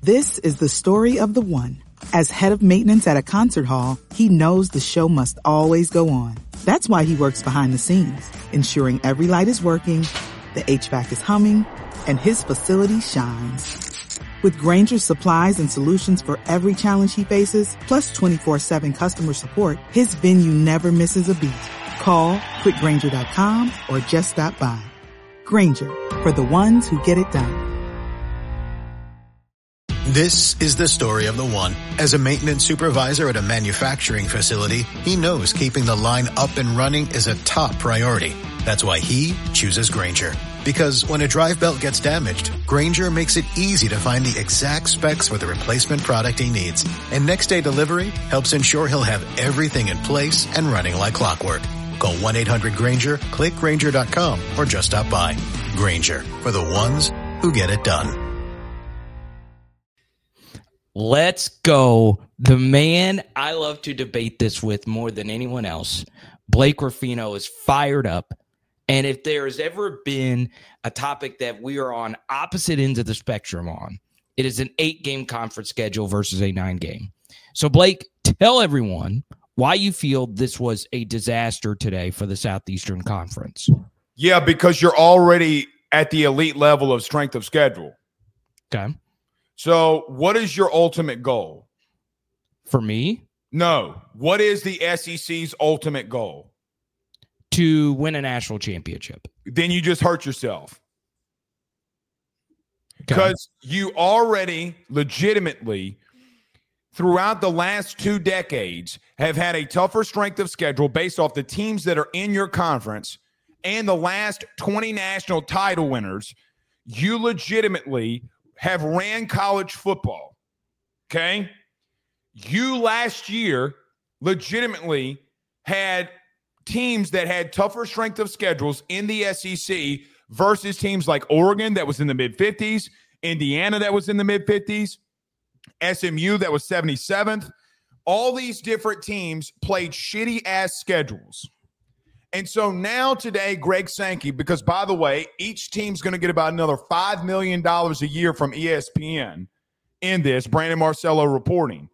This is the story of the one. As head of maintenance at a concert hall, he knows the show must always go on. That's why he works behind the scenes, ensuring every light is working, the HVAC is humming, and his facility shines. With Grainger's supplies and solutions for every challenge he faces, plus 24/7 customer support, his venue never misses a beat. Call quickgrainger.com or just stop by. Grainger, for the ones who get it done. This is the story of the one. As a maintenance supervisor at a manufacturing facility, he knows keeping the line up and running is a top priority. That's why he chooses Grainger. Because when a drive belt gets damaged, Grainger makes it easy to find the exact specs for the replacement product he needs. And next day delivery helps ensure he'll have everything in place and running like clockwork. Call 1-800-GRAINGER, click Grainger.com, or just stop by. Grainger, for the ones who get it done. Let's go. The man I love to debate this with more than anyone else, Blake Ruffino, is fired up. And if there has ever been a topic that we are on opposite ends of the spectrum on, it is an 8-game conference schedule versus a 9-game. So, Blake, tell everyone why you feel this was a disaster today for the Southeastern Conference. Yeah, because you're already at the elite level of strength of schedule. Okay. So what is your ultimate goal? For me? No. What is the SEC's ultimate goal? To win a national championship. Then you just hurt yourself. Because you already legitimately, throughout the last 2 decades, have had a tougher strength of schedule based off the teams that are in your conference and the last 20 national title winners. You legitimately have ran college football, okay? You last year legitimately had teams that had tougher strength of schedules in the SEC versus teams like Oregon that was in the mid-50s, Indiana that was in the mid-50s, SMU that was 77th. All these different teams played shitty-ass schedules. And so now today, Greg Sankey, because by the way, each team's going to get about another $5 million a year from ESPN in this, Brandon Marcello reporting.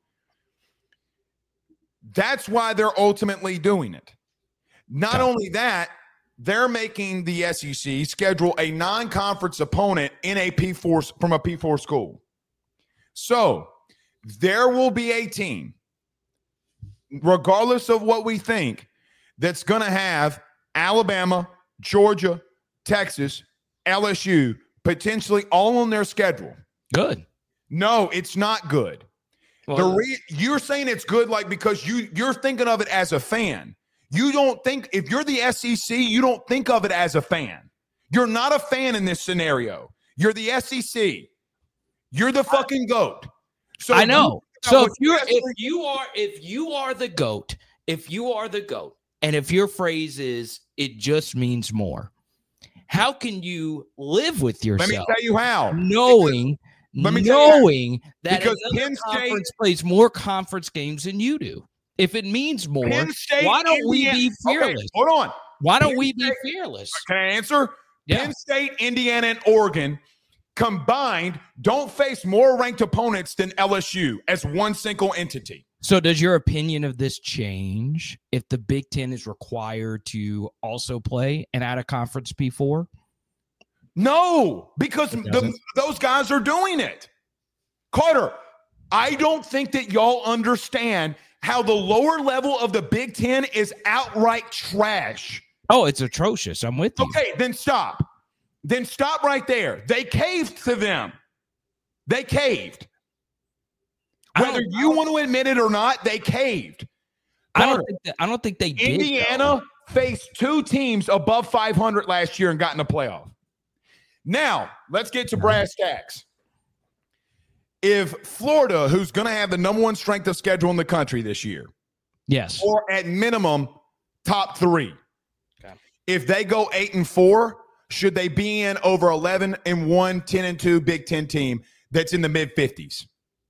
That's why they're ultimately doing it. Not only that, they're making the SEC schedule a non-conference opponent in a P4 from a P4 school. So there will be a team, regardless of what we think, that's going to have Alabama, Georgia, Texas, LSU, potentially all on their schedule. Good. No, it's not good. Well, You're saying it's good like because you're thinking of it as a fan. You don't think, if you're the SEC, you don't think of it as a fan. You're not a fan in this scenario. You're the SEC. You're the fucking GOAT. So I know. So if you are the GOAT, and if your phrase is, it just means more, how can you live with yourself? Let me tell you how. Knowing that because another Penn conference State plays more conference games than you do. If it means more, why don't we be fearless? Okay, hold on. Why don't we be fearless? Can I answer? Yeah. Penn State, Indiana, and Oregon combined don't face more ranked opponents than LSU as one single entity. So does your opinion of this change if the Big Ten is required to also play an out-of-conference P4? No, because those guys are doing it. Carter, I don't think that y'all understand how the lower level of the Big Ten is outright trash. Oh, it's atrocious. I'm with you. Okay, then stop. Then stop right there. They caved to them. They caved. Whether you want to admit it or not, they caved. I don't think they did. Indiana faced 2 teams above 500 last year and got in the playoff. Now, let's get to brass tacks. If Florida, who's going to have the number 1 strength of schedule in the country this year, yes, or at minimum top 3, okay, if they go 8-4, should they be in over 11-1, 10-2 Big Ten team that's in the mid-50s?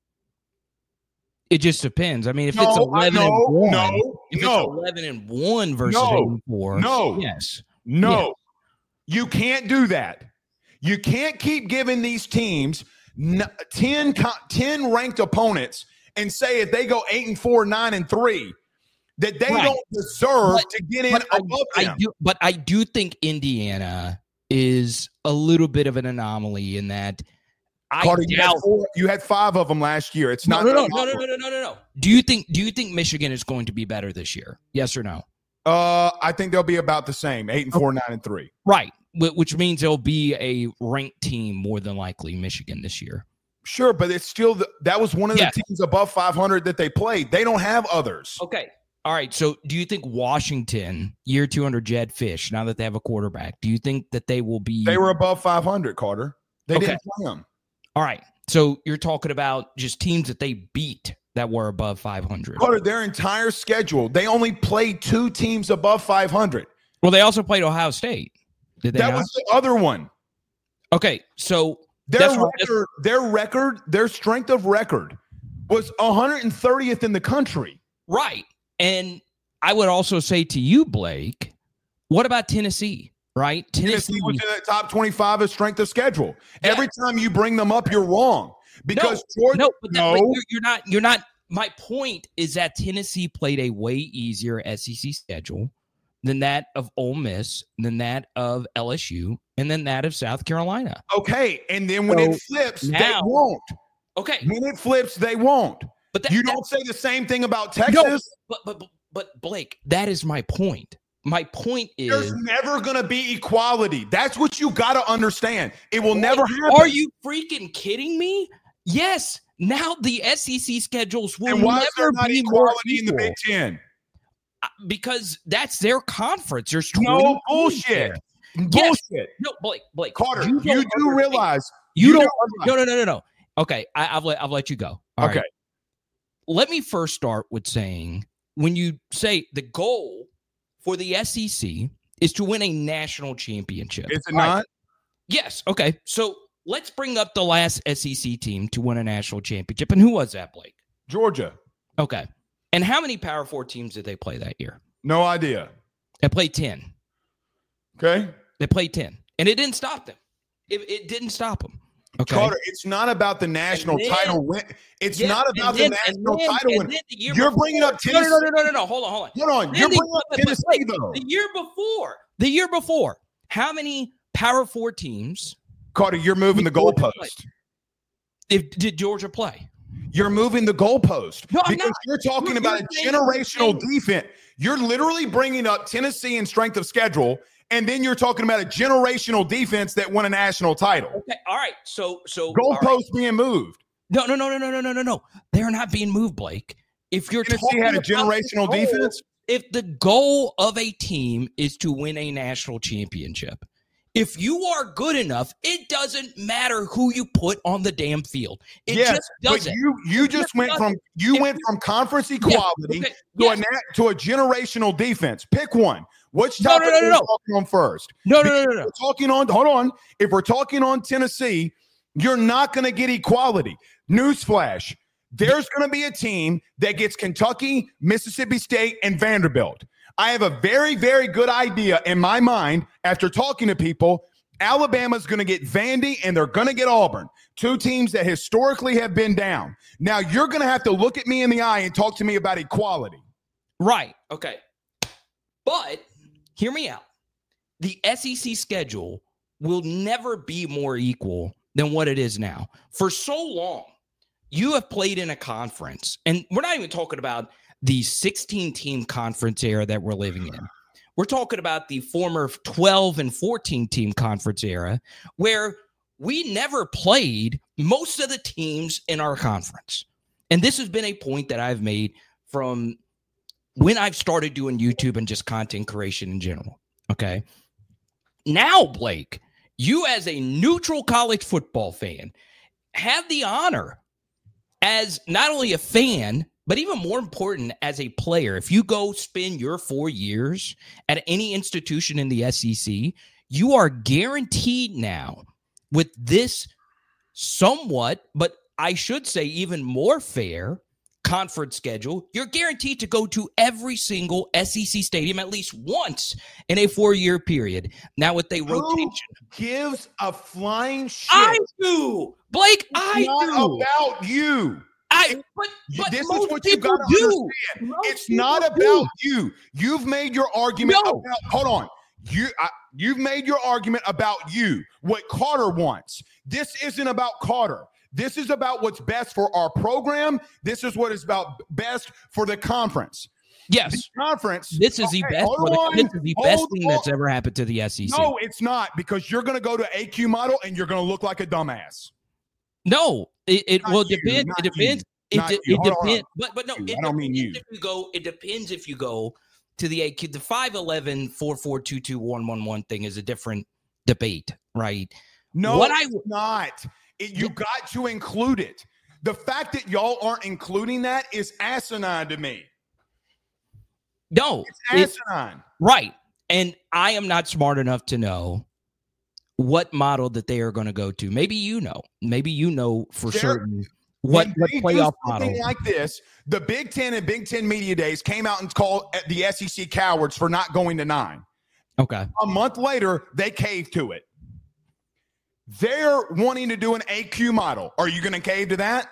It just depends. I mean, if it's 11-1, it's 11-1 versus 8-4, yes, no, you can't do that. You can't keep giving these teams 10 ranked opponents and say if they go 8-4, 9-3, that they don't deserve to get in above them. But I do think Indiana is a little bit of an anomaly in that. Carter, you had 5 of them last year. It's not. No. Do you think Michigan is going to be better this year? Yes or no? I think they'll be about the same, 8-4, 9-3. Right, which means they'll be a ranked team more than likely, Michigan this year. Sure, but it's still that was one of the teams above 500 that they played. They don't have others. Okay. All right. So do you think Washington, year 2 under Jed Fish, now that they have a quarterback, do you think that they will be? They were above 500, Carter. They didn't play them. All right. So you're talking about just teams that they beat that were above 500. Carter, their entire schedule, they only played 2 teams above 500. Well, they also played Ohio State. Did they? That was the other one. Okay. So their strength of record was 130th in the country. Right. And I would also say to you, Blake, what about Tennessee, right? Tennessee was in the top 25 of strength of schedule. Yeah. Every time you bring them up, you're wrong. Because you're not. My point is that Tennessee played a way easier SEC schedule than that of Ole Miss, than that of LSU, and then that of South Carolina. Okay, and then when it flips, they won't. Okay. When it flips, they won't. But you don't say the same thing about Texas. No, but Blake, that is my point. My point is there's never going to be equality. That's what you got to understand. It will never happen. Are you freaking kidding me? Yes. Now the SEC schedules will never be equality in the Big Ten. Because that's their conference. There's no bullshit. Bullshit. No, Blake. Carter, you do realize you don't. No. Okay, I'll let you go. All right. Let me first start with saying, when you say the goal for the SEC is to win a national championship. Is it not? Right. Yes. Okay. So let's bring up the last SEC team to win a national championship. And who was that, Blake? Georgia. Okay. And how many Power 4 teams did they play that year? No idea. They played 10. Okay. They played 10. And it didn't stop them. It didn't stop them. Okay. Carter, it's not about the national title win. It's not about the national title win. You're bringing up Tennessee. No. Hold on. You're bringing up Tennessee, though. The year before, how many Power 4 teams? Carter, you're moving the goalpost. Did Georgia play? You're moving the goalpost. No, because you're talking about a generational defense. You're literally bringing up Tennessee in strength of schedule, and then you're talking about a generational defense that won a national title. Okay, all right. So goalposts being moved. No. They're not being moved, Blake. If you're Tennessee had a generational defense, if the goal of a team is to win a national championship, if you are good enough, it doesn't matter who you put on the damn field. It just doesn't. But you just went from conference equality to a generational defense. Pick one. Which topic are we talking on first? No. Hold on. If we're talking on Tennessee, you're not going to get equality. Newsflash. There's going to be a team that gets Kentucky, Mississippi State, and Vanderbilt. I have a very, very good idea in my mind after talking to people. Alabama's going to get Vandy, and they're going to get Auburn, 2 teams that historically have been down. Now, you're going to have to look at me in the eye and talk to me about equality. Right. Okay. But hear me out. The SEC schedule will never be more equal than what it is now. For so long, you have played in a conference, and we're not even talking about the 16-team conference era that we're living in. We're talking about the former 12 and 14-team conference era where we never played most of the teams in our conference. And this has been a point that I've made from when I've started doing YouTube and just content creation in general. Okay. Now, Blake, you as a neutral college football fan have the honor as not only a fan, but even more important, as a player. If you go spend your 4 years at any institution in the SEC, you are guaranteed now with this somewhat, but I should say even more fair conference schedule, you're guaranteed to go to every single SEC stadium at least once in a 4-year period. Now with a rotation. Gives a flying shit. I do. Blake, I do. About you. But this most is what you people got to do. understand. Most It's not people about do. you. You've made your argument No. about, hold on. You've made your argument about you, what Carter wants. This isn't about Carter. This is about what's best for our program. This is what is about best for the conference. Yes. The conference. This is the best. This is the best thing that's ever happened to the SEC. No, it's not, because you're going to go to AQ model and you're going to look like a dumbass. No, it Not will you, depend. not It depends. you, not you. It Hold on. depends. But no, I don't mean you. It depends if you go to the AQ. The 5'11", 4'4", 2'2", 1'11" thing is a different debate, right? No, it's not. You got to include it. The fact that y'all aren't including that is asinine to me. No, it's asinine. Right. And I am not smart enough to know what model that they are going to go to. Maybe you know. Maybe you know for certain what playoff model. Like this, the Big Ten and Big Ten Media Days came out and called the SEC cowards for not going to 9. Okay. A month later, they caved to it. They're wanting to do an AQ model. Are you going to cave to that?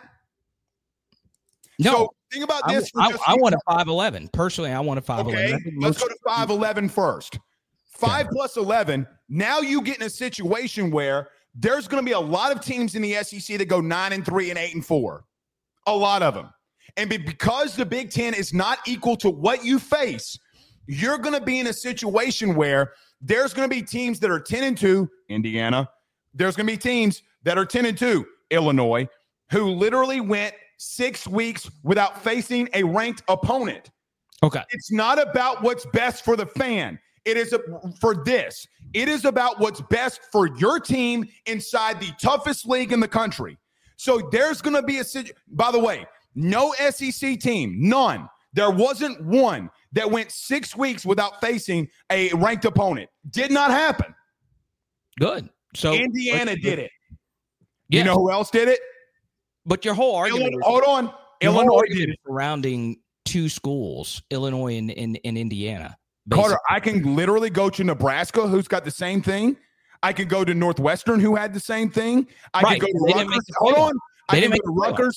No. So think about this. I want a 5'11". Personally, I want a 5'11". Okay, let's go to 5'11" first. 5 plus 11. Now you get in a situation where there's going to be a lot of teams in the SEC that go 9-3 and 8-4. A lot of them. And because the Big Ten is not equal to what you face, you're going to be in a situation where there's going to be teams that are 10-2, Indiana. There's going to be teams that are 10-2, Illinois, who literally went 6 weeks without facing a ranked opponent. Okay. It's not about what's best for the fan. It is for this. It is about what's best for your team inside the toughest league in the country. So there's going to be by the way, no SEC team, none. There wasn't one that went 6 weeks without facing a ranked opponent. Did not happen. Good. So Indiana did it. Yes. You know who else did it? But your whole argument Illinois did it. Surrounding two schools, Illinois and Indiana. Basically. Carter, I can literally go to Nebraska, who's got the same thing. I can go to Northwestern, who had the same thing. I can go to Rutgers. Hold on. I can go to Rutgers.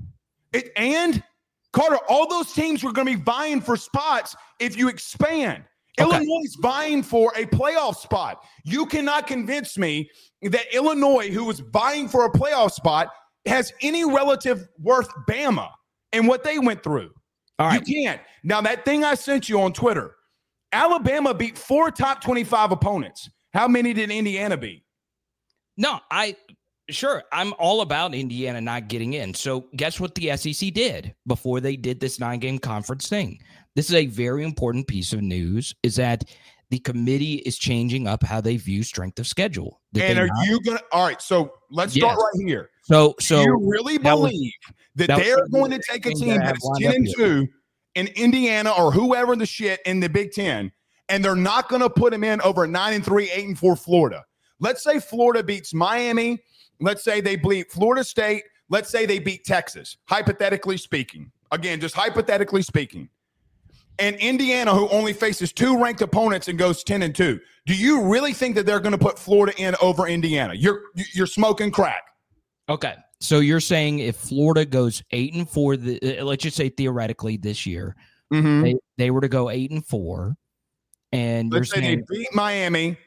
And Carter, all those teams were going to be vying for spots if you expand. Okay. Illinois is vying for a playoff spot. You cannot convince me that Illinois, who was vying for a playoff spot, has any relative worth Bama and what they went through. All right. You can't. Now, that thing I sent you on Twitter, Alabama beat 4 top 25 opponents. How many did Indiana beat? No, I'm all about Indiana not getting in. So guess what the SEC did before they did this 9-game conference thing? This is a very important piece of news, is that the committee is changing up how they view strength of schedule. And are you going to – all right, so let's start right here. So do you really believe that they're going to take a team that's 10-2 in Indiana or whoever the shit in the Big Ten, and they're not going to put them in over 9-3, 8-4 Florida? Let's say Florida beats Miami. Let's say they beat Florida State. Let's say they beat Texas, hypothetically speaking. Again, just hypothetically speaking. And Indiana, who only faces 2 ranked opponents and goes 10-2. Do you really think that they're going to put Florida in over Indiana? You're smoking crack. Okay. So you're saying if Florida goes 8-4, let's just say theoretically this year, they were to go 8-4, and let's say they beat Miami.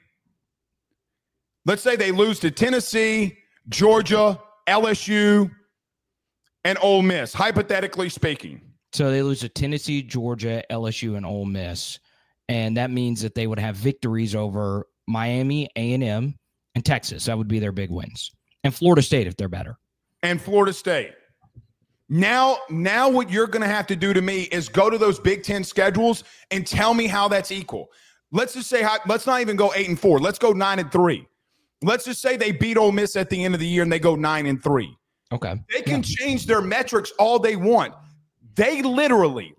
Let's say they lose to Tennessee, Georgia, LSU, and Ole Miss, hypothetically speaking. So they lose to Tennessee, Georgia, LSU, and Ole Miss, and that means that they would have victories over Miami, A&M, and Texas. That would be their big wins. And Florida State if they're better. And Florida State. Now what you're going to have to do to me is go to those Big Ten schedules and tell me how that's equal. Let's just say, let's not even go 8-4. Let's go 9-3. Let's just say they beat Ole Miss at the end of the year and they go 9-3. Okay. They can change their metrics all they want. They literally,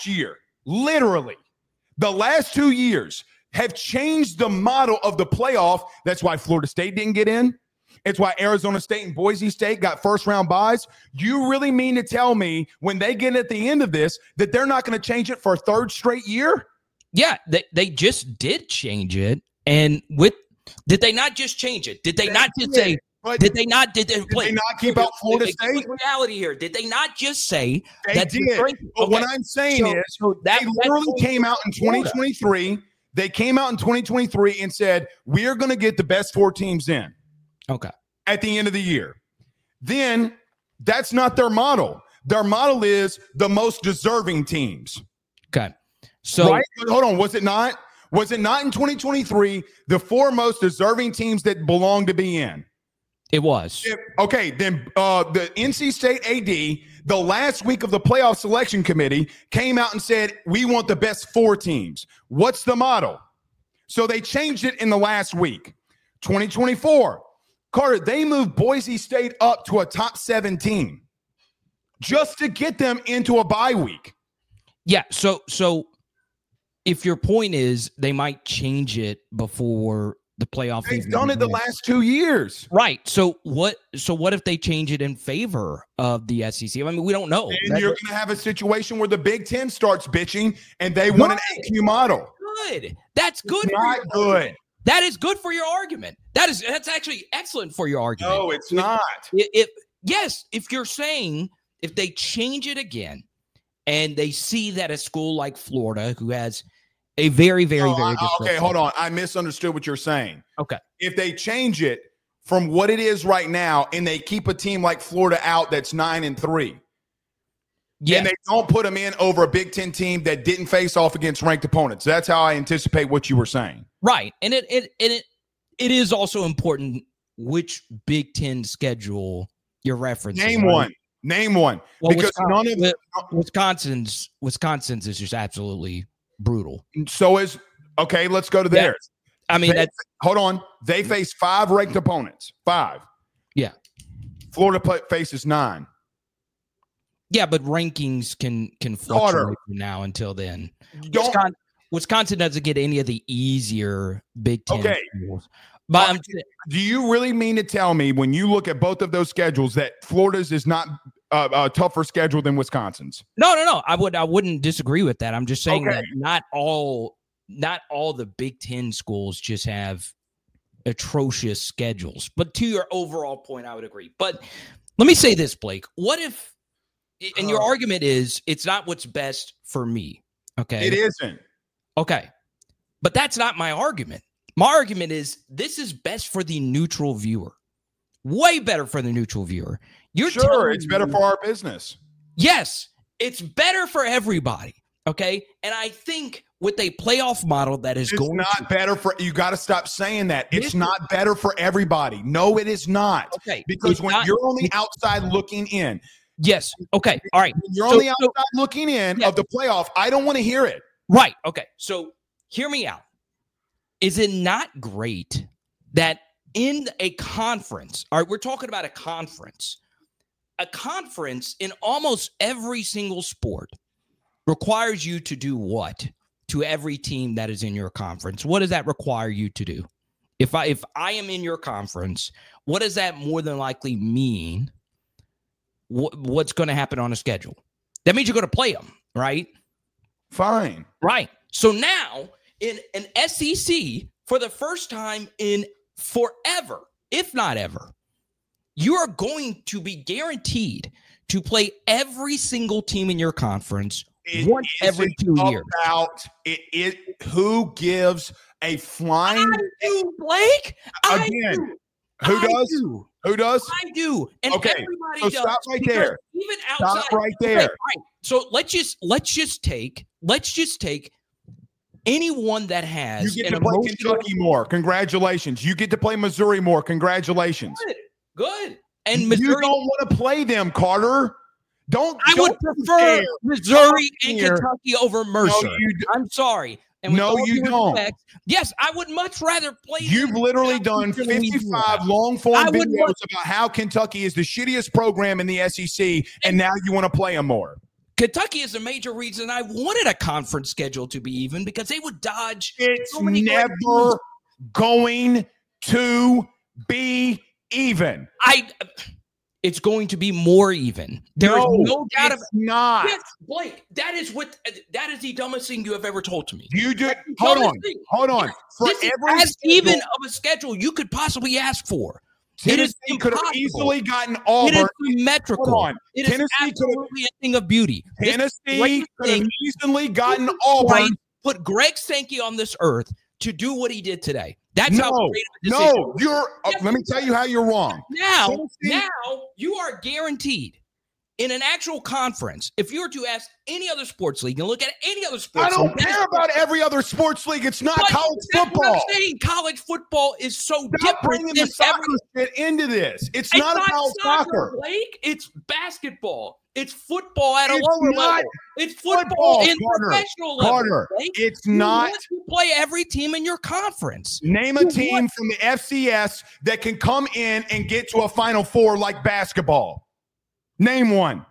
the last 2 years have changed the model of the playoff. That's why Florida State didn't get in. It's why Arizona State and Boise State got first-round byes. You really mean to tell me when they get at the end of this that they're not going to change it for a third straight year? Yeah, they just did change it. And did they not just change it? Did they not just say – Did they not keep out Florida State? Reality here. Did they not just say they did? But what I'm saying is they literally came out in 2023. They came out in 2023 and said, we are going to get the best 4 teams in. Okay. At the end of the year. Then that's not their model. Their model is the most deserving teams. Okay. So right? Hold on. Was it not? Was it not in 2023 the 4 most deserving teams that belong to be in? It was. Okay. Then the NC State AD, the last week of the playoff selection committee, came out and said, we want the best 4 teams. What's the model? So they changed it in the last week. 2024. Carter, they moved Boise State up to a top 7 team just to get them into a bye week. Yeah, so if your point is they might change it before the playoff, they've done it the last 2 years. Right. So what if they change it in favor of the SEC? I mean, we don't know. And you're going to have a situation where the Big Ten starts bitching and they want an AQ model. Good. That's good. It's not good. That is good for your argument. That's actually excellent for your argument. No, it's not. If you're saying if they change it again and they see that a school like Florida, who has a very okay, hold on. I misunderstood what you're saying. Okay. If they change it from what it is right now and they keep a team like Florida out that's 9-3, and they don't put them in over a Big Ten team that didn't face off against ranked opponents. That's how I anticipate what you were saying. Right. And it is also important which Big Ten schedule you're referencing. Name one. Well, because Wisconsin's is just absolutely brutal. So let's go to theirs. I mean, hold on. They face 5 ranked opponents. 5. Yeah. Florida faces 9. Yeah, but rankings can fluctuate from now until then. Wisconsin doesn't get any of the easier Big Ten schools. But do you really mean to tell me when you look at both of those schedules that Florida's is not a tougher schedule than Wisconsin's? No. I wouldn't disagree with that. I'm just saying that not all the Big Ten schools just have atrocious schedules. But to your overall point, I would agree. But let me say this, Blake. What if, and your argument is it's not what's best for me. Okay. It isn't. Okay. But that's not my argument. My argument is this is best for the neutral viewer. Way better for the neutral viewer. It's better for our business. Yes, it's better for everybody. Okay. And I think with a playoff model that is better for you, got to stop saying that. It's not better for everybody. No, it is not. Okay. Because when you're on the outside looking in. Yes. Okay. All right. When you're on the outside looking in of the playoff, I don't want to hear it. Right. Okay. So hear me out. Is it not great that in a conference, all right, we're talking about a conference in almost every single sport requires you to do what to every team that is in your conference? What does that require you to do? If I am in your conference, what does that more than likely mean? What's going to happen on a schedule? That means you're going to play them, right? Fine. Right. So now in an SEC, for the first time in forever, if not ever, you are going to be guaranteed to play every single team in your conference once every 2 years. Who gives a flying? I do, Blake. Again, who does? Who does? I do. And everybody does. Stop right there. Even outside. Stop right there. Okay, right. So let's just take anyone that has. You get to play Kentucky more. Congratulations. You get to play Missouri more. Congratulations. Good. And Missouri, you don't want to play them, Carter. I would prefer Missouri and Kentucky over Mercer. No, I'm sorry. And no, you don't. Respect, yes, I would much rather play. You've literally done 55 long-form videos about how Kentucky is the shittiest program in the SEC, and now you want to play them more. Kentucky is a major reason I wanted a conference schedule to be even because they would dodge. It's never going to be even. It's going to be more even. There is no doubt it's not. Yes, Blake, that is the dumbest thing you have ever told to me. You do. Hold on. Yes, this is as even of a schedule you could possibly ask for. Tennessee could have easily gotten Auburn. It is symmetrical. Hold on. It Tennessee is absolutely a thing of beauty. Tennessee could have easily gotten Auburn. Put Greg Sankey on this earth to do what he did today. That's how great of a decision. Let me tell you how you're wrong. Now you are guaranteed in an actual conference. If you were to ask any other sports league and look at any other sports league. I don't care about every other sports league. It's not college football. What I'm saying. College football is so different bringing the soccer shit into this. It's not about soccer. Blake. It's basketball. It's football at a lower level. It's football in professional level. Carter, it's not. You play every team in your conference. Name a team from the FCS that can come in and get to a Final Four like basketball. Name one.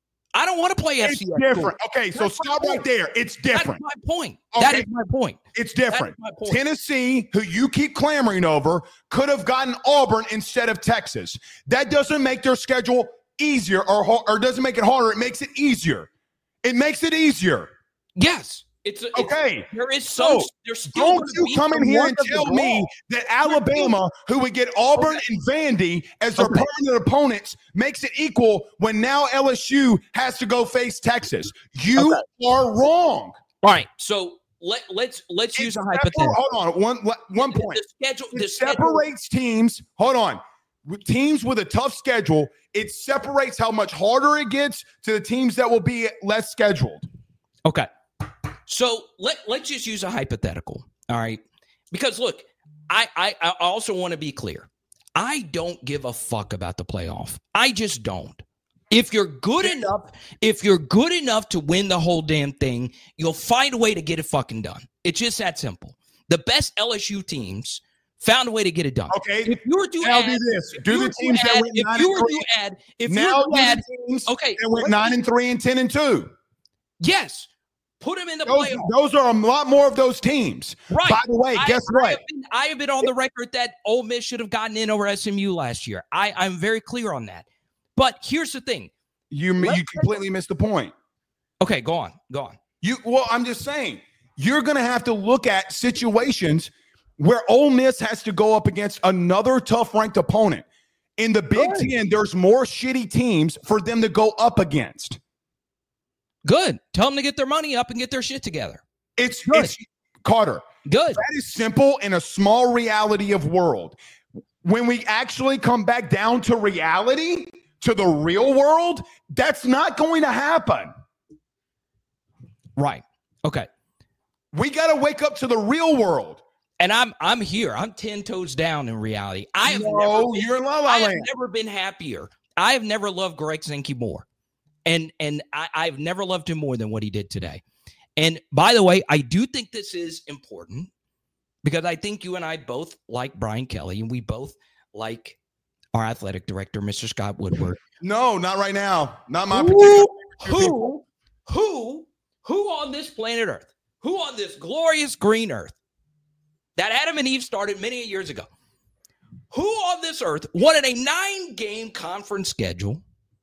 I don't want to play FCS. It's different. Okay, so stop right there. It's different. That's my point. Okay. That is my point. It's different. Tennessee, who you keep clamoring over, could have gotten Auburn instead of Texas. That doesn't make their schedule easier or doesn't make it harder. It makes it easier. It makes it easier. Yes. It's okay. There is some. Don't you come in here and tell me that Alabama, who would get Auburn and Vandy as their permanent opponents, makes it equal when now LSU has to go face Texas. You are wrong. All right. So let's use a hypothetical. Hold on. One point. The separates teams. Hold on. Teams with a tough schedule, it separates how much harder it gets to the teams that will be less scheduled. Okay. So let's just use a hypothetical, all right? Because look, I also want to be clear. I don't give a fuck about the playoff. I just don't. If you're good enough to win the whole damn thing, you'll find a way to get it fucking done. It's just that simple. The best LSU teams found a way to get it done. Okay. If you were to do this. Do the teams that went 9-3. Okay. That went 9-3 and 10-2. Yes. Put them in the playoffs. Those are a lot more of those teams. Right. By the way, guess what? I have been on the record that Ole Miss should have gotten in over SMU last year. I'm very clear on that. But here's the thing. You completely missed the point. Okay, go on. I'm just saying, you're going to have to look at situations where Ole Miss has to go up against another tough-ranked opponent. In the Big Ten, there's more shitty teams for them to go up against. Good. Tell them to get their money up and get their shit together. It's Carter. Good. That is simple in a small reality of world. When we actually come back down to reality, to the real world, that's not going to happen. Right. Okay. We got to wake up to the real world. And I'm here. I'm 10 toes down in reality. You're in La La Land. I have never been happier. I have never loved Greg Sankey more. And I've never loved him more than what he did today. And by the way, I do think this is important because I think you and I both like Brian Kelly and we both like our athletic director, Mr. Scott Woodward. No, not right now. Not my particular. Who on this planet Earth, who on this glorious green earth that Adam and Eve started many years ago, who on this earth wanted a 9-game conference schedule?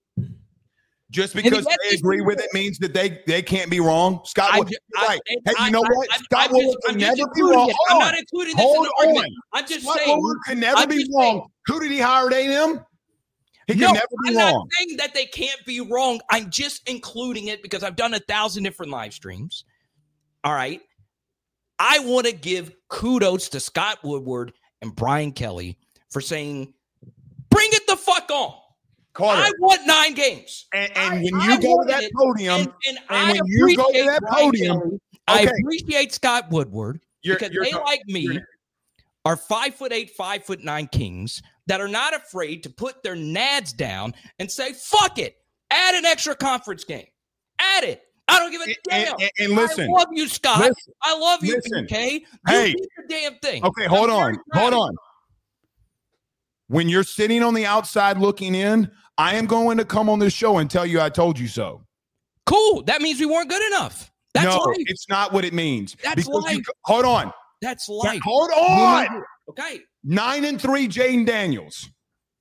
Just because they agree with it means that they can't be wrong. Scott, right? Hey, you know what? Scott Woodward can never be wrong. I'm not including this in the argument. I'm just saying. Scott Woodward can never be wrong. Who did he hire at A&M? He can never be wrong. I'm not saying that they can't be wrong. I'm just including it because I've done 1,000 different live streams. All right. I want to give kudos to Scott Woodward and Brian Kelly for saying, bring it the fuck on. Carter. I want 9 games. And when you go to that podium, I appreciate Scott Woodward because they, like me, are 5'8", 5'9" kings that are not afraid to put their nads down and say, fuck it. Add an extra conference game. Add it. I don't give a damn. And listen. I love you, Scott. I love you, BK. Hey. Do the damn thing. Okay, hold on. When you're sitting on the outside looking in, I am going to come on this show and tell you I told you so. Cool. That means we weren't good enough. That's life. It's not what it means. That's life. Hold on. That's life. Hold on. Okay. 9-3 Jaden Daniels.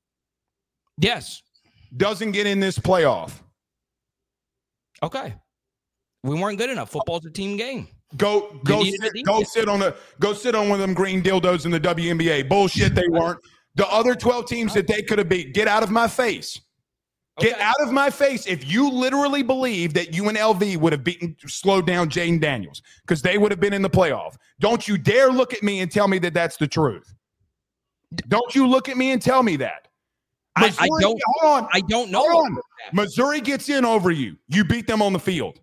Yes. doesn't get in this playoff. Okay. We weren't good enough. Football's a team game. Go sit on one of them green dildos in the WNBA. Bullshit, they weren't. The other 12 teams that they could have beat. Get out of my face. Get out of my face if you literally believe that UNLV would have slowed down Jaden Daniels, because they would have been in the playoff. Don't you dare look at me and tell me that that's the truth. Don't you look at me and tell me that. Missouri, I don't know. Hold on. Missouri gets in over you. You beat them on the field.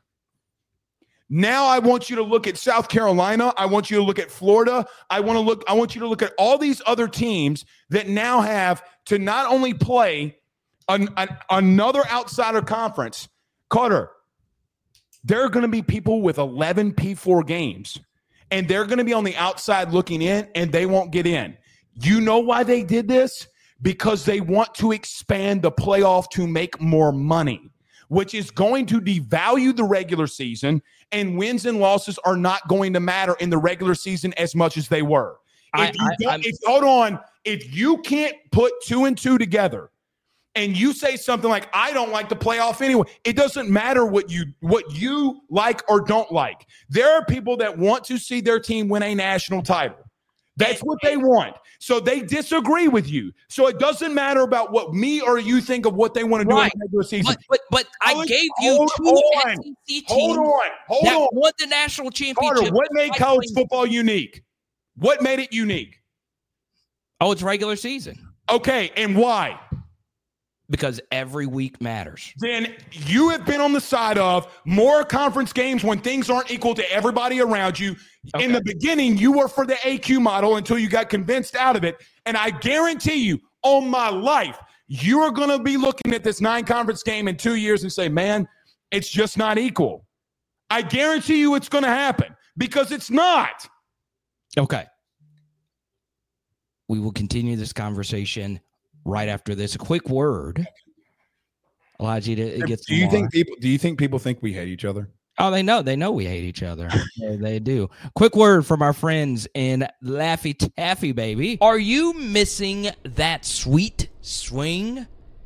Now I want you to look at South Carolina. I want you to look at Florida. I want you to look at all these other teams that now have to not only play another outsider conference. Carter, there are going to be people with 11 P4 games, and they're going to be on the outside looking in, and they won't get in. You know why they did this? Because they want to expand the playoff to make more money, which is going to devalue the regular season, and wins and losses are not going to matter in the regular season as much as they were. If you can't put 2 and 2 together and you say something like, I don't like the playoff anyway, it doesn't matter what you like or don't like. There are people that want to see their team win a national title. That's what they want. So they disagree with you. So it doesn't matter about what me or you think of what they want to do in the regular season. But I gave you two SEC teams that won the national championship. Carter, what made college football unique? What made it unique? Oh, it's regular season. Okay, and why? Because every week matters. Then you have been on the side of more conference games when things aren't equal to everybody around you. Okay. In the beginning, you were for the AQ model until you got convinced out of it. And I guarantee you, on my life, you are going to be looking at this 9-conference game in 2 years and say, man, it's just not equal. I guarantee you it's going to happen, because it's not. Okay. We will continue this conversation right after this. A quick word allows you to get some more. Do you think people think we hate each other? Oh, they know we hate each other. They do. Quick word from our friends in Laffy Taffy, baby. Are you missing that sweet swing?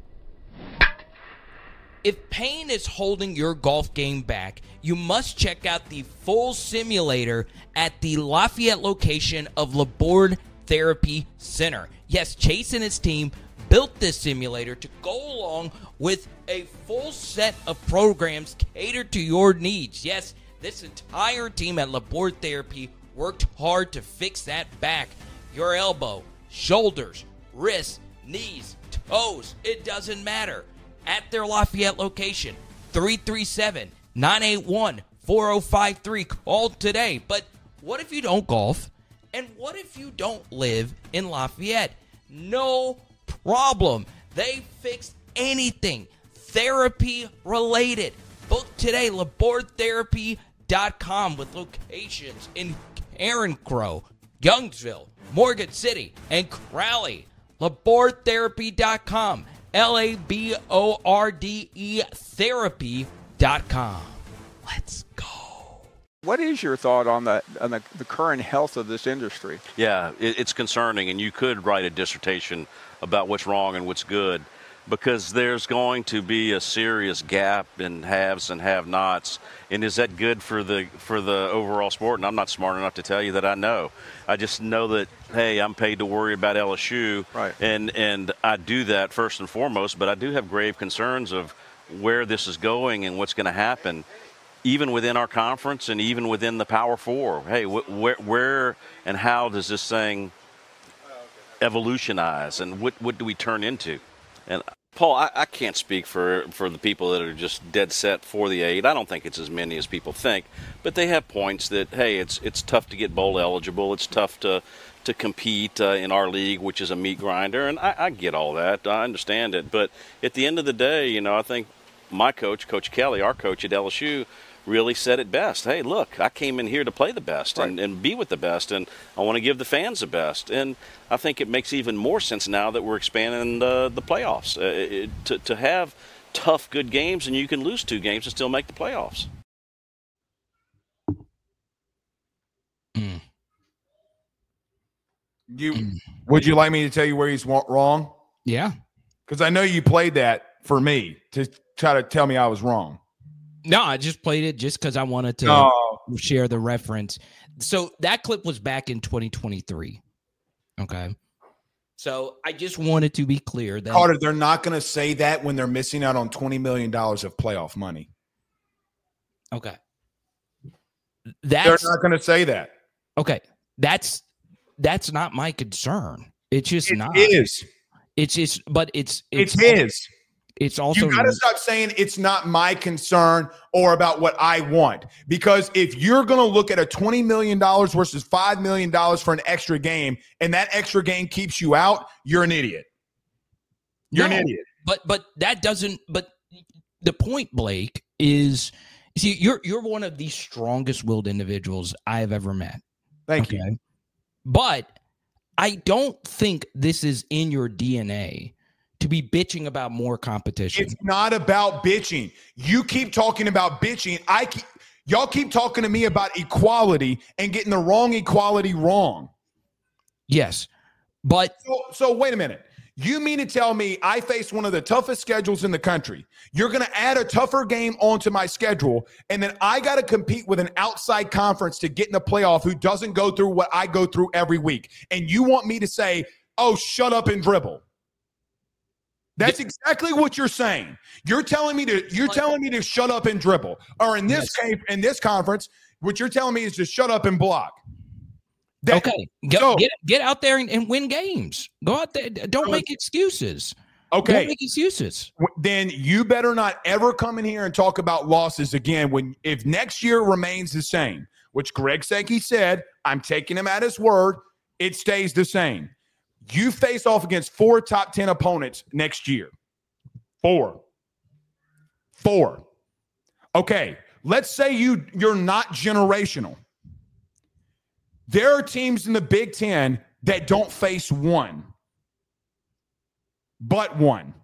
If pain is holding your golf game back, you must check out the full simulator at the Lafayette location of Laborde Therapy Center. Yes, Chase and his team built this simulator to go along with a full set of programs catered to your needs. Yes, this entire team at Laborde Therapy worked hard to fix that back, your elbow, shoulders, wrists, knees, toes. It doesn't matter. At their Lafayette location, 337-981-4053. Call today. But what if you don't golf? And what if you don't live in Lafayette? No problem. They fix anything therapy related. Book today, LabordeTherapy.com, with locations in Carencro, Youngsville, Morgan City, and Crowley. LabordeTherapy.com. LABORDE Therapy.com. Let's go. What is your thought on the current health of this industry? Yeah, it's concerning, and you could write a dissertation about what's wrong and what's good, because there's going to be a serious gap in haves and have-nots. And is that good for the overall sport? And I'm not smart enough to tell you that I know. I just know that, hey, I'm paid to worry about LSU, right. And I do that first and foremost, but I do have grave concerns of where this is going and what's going to happen, even within our conference and even within the Power Four. Hey, where and how does this thing evolutionize, and what do we turn into? And Paul, I can't speak for the people that are just dead set for the 8. I don't think it's as many as people think, but they have points that, hey, it's tough to get bowl eligible. It's tough to compete in our league, which is a meat grinder, and I get all that. I understand it, but at the end of the day, I think my coach, Coach Kelly, our coach at LSU, really said it best. Hey, look, I came in here to play the best, right, and be with the best, and I want to give the fans the best. And I think it makes even more sense now that we're expanding the playoffs to have tough, good games, and you can lose 2 games and still make the playoffs. Would you like me to tell you where he's wrong? Yeah. Because I know you played that for me to try to tell me I was wrong. No, I just played it just because I wanted to share the reference. So that clip was back in 2023. Okay. So I just wanted to be clear that Carter, they're not going to say that when they're missing out on $20 million of playoff money. Okay. They're not going to say that. Okay. That's not my concern. It's just not. It is. It's just, but it's his. It's also, you got to stop saying it's not my concern or about what I want. Because if you're going to look at a $20 million versus $5 million for an extra game, and that extra game keeps you out, you're an idiot. You're an idiot. But that doesn't. But the point, Blake, is see you're one of the strongest-willed individuals I have ever met. Thank you. But I don't think this is in your DNA to be bitching about more competition. It's not about bitching. You keep talking about bitching. Y'all keep talking to me about equality and getting the wrong equality wrong. Yes, but so wait a minute. You mean to tell me I face one of the toughest schedules in the country? You're going to add a tougher game onto my schedule, and then I got to compete with an outside conference to get in the playoff who doesn't go through what I go through every week. And you want me to say, "Oh, shut up and dribble." That's exactly what you're saying. You're telling me to shut up and dribble. Or in this case, in this conference, what you're telling me is to shut up and block. Okay. Get out there and win games. Go out there. Don't make excuses. Okay. Don't make excuses. Then you better not ever come in here and talk about losses again if next year remains the same, which Greg Sankey said, I'm taking him at his word, it stays the same. You face off against 4 top 10 opponents next year. 4. Okay, let's say you're not generational. There are teams in the Big Ten that don't face one, but one.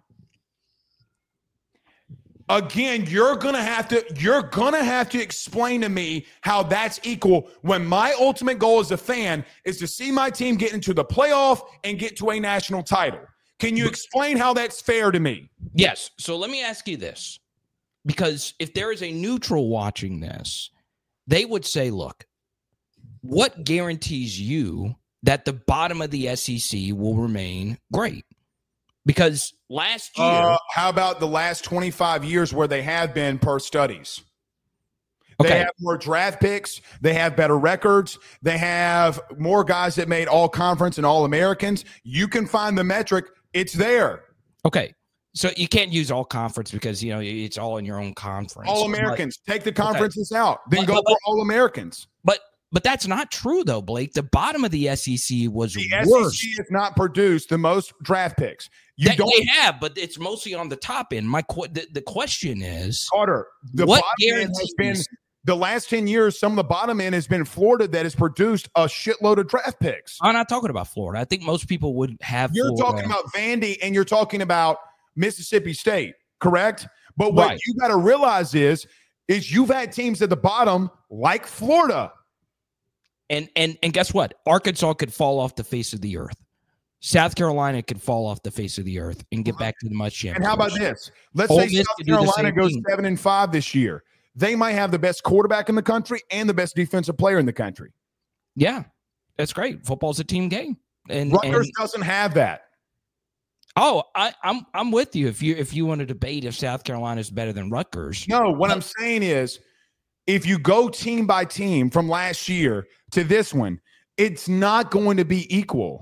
Again, you're gonna have to explain to me how that's equal when my ultimate goal as a fan is to see my team get into the playoff and get to a national title. Can you explain how that's fair to me? Yes. So let me ask you this, because if there is a neutral watching this, they would say, look, what guarantees you that the bottom of the SEC will remain great? Because last year, how about the last 25 years where they have been per studies? Okay. They have more draft picks. They have better records. They have more guys that made all conference and all Americans. You can find the metric. It's there. Okay. So you can't use all conference because, it's all in your own conference. All Americans. Take the conferences out. Then go for all Americans. But that's not true, though, Blake. The bottom of the SEC was the worse. SEC has not produced the most draft picks. They have, but it's mostly on the top end. The question is, Carter, the what bottom end has been the last 10 years. Some of the bottom end has been Florida that has produced a shitload of draft picks. I'm not talking about Florida. I think most people would have. You're Florida. talking about Vandy and you're talking about Mississippi State, correct? But what you got to realize is you've had teams at the bottom like Florida. And guess what? Arkansas could fall off the face of the earth. South Carolina could fall off the face of the earth and get back to the mud championship. And how about this? Let's say South Carolina goes 7-5 this year. They might have the best quarterback in the country and the best defensive player in the country. Yeah, that's great. Football's a team game. And Rutgers doesn't have that. Oh, I'm with you. If you want to debate if South Carolina is better than Rutgers. No, what I'm saying is, if you go team by team from last year to this one, it's not going to be equal.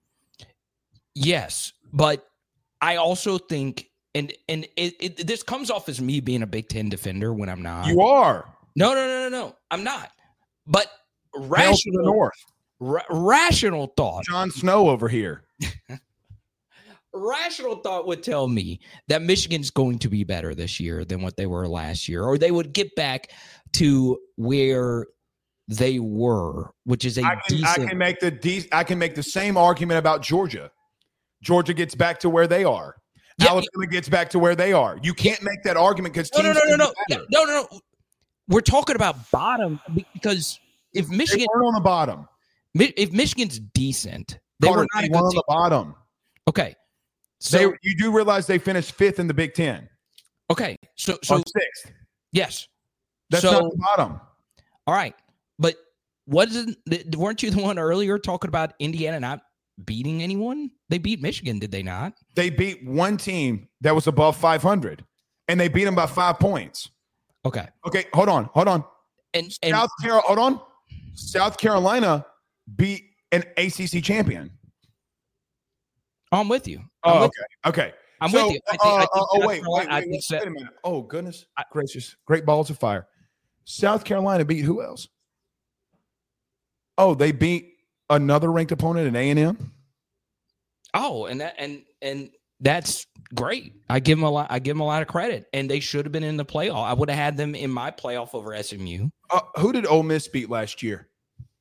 Yes, but I also think, and this comes off as me being a Big Ten defender when I'm not. You are. No, I'm not. But rational thought. Jon Snow over here. Rational thought would tell me that Michigan's going to be better this year than what they were last year, or they would get back to where they were, which is decent. I can make the same argument about Georgia. Georgia gets back to where they are. Yeah, Alabama gets back to where they are. You can't make that argument because no. We're talking about bottom because if Michigan weren't on the bottom, if Michigan's decent, they were not on the bottom. Okay. So you do realize they finished 5th in the Big Ten. okay, so Or 6th. yes, That's so, not the bottom. all right, but weren't you the one earlier talking about Indiana not beating anyone? They beat Michigan, did they not? They beat one team that was above 500, and they beat them by 5 points. Okay, Hold on. and South Carolina beat an ACC champion. I'm with you. Okay. I'm So, with you. I think wait a minute. Oh, goodness gracious. Great balls of fire. South Carolina beat who else? Oh, they beat another ranked opponent in A&M? Oh, and that's great. I give them a lot. I give them a lot of credit, and they should have been in the playoff. I would have had them in my playoff over SMU. Who did Ole Miss beat last year?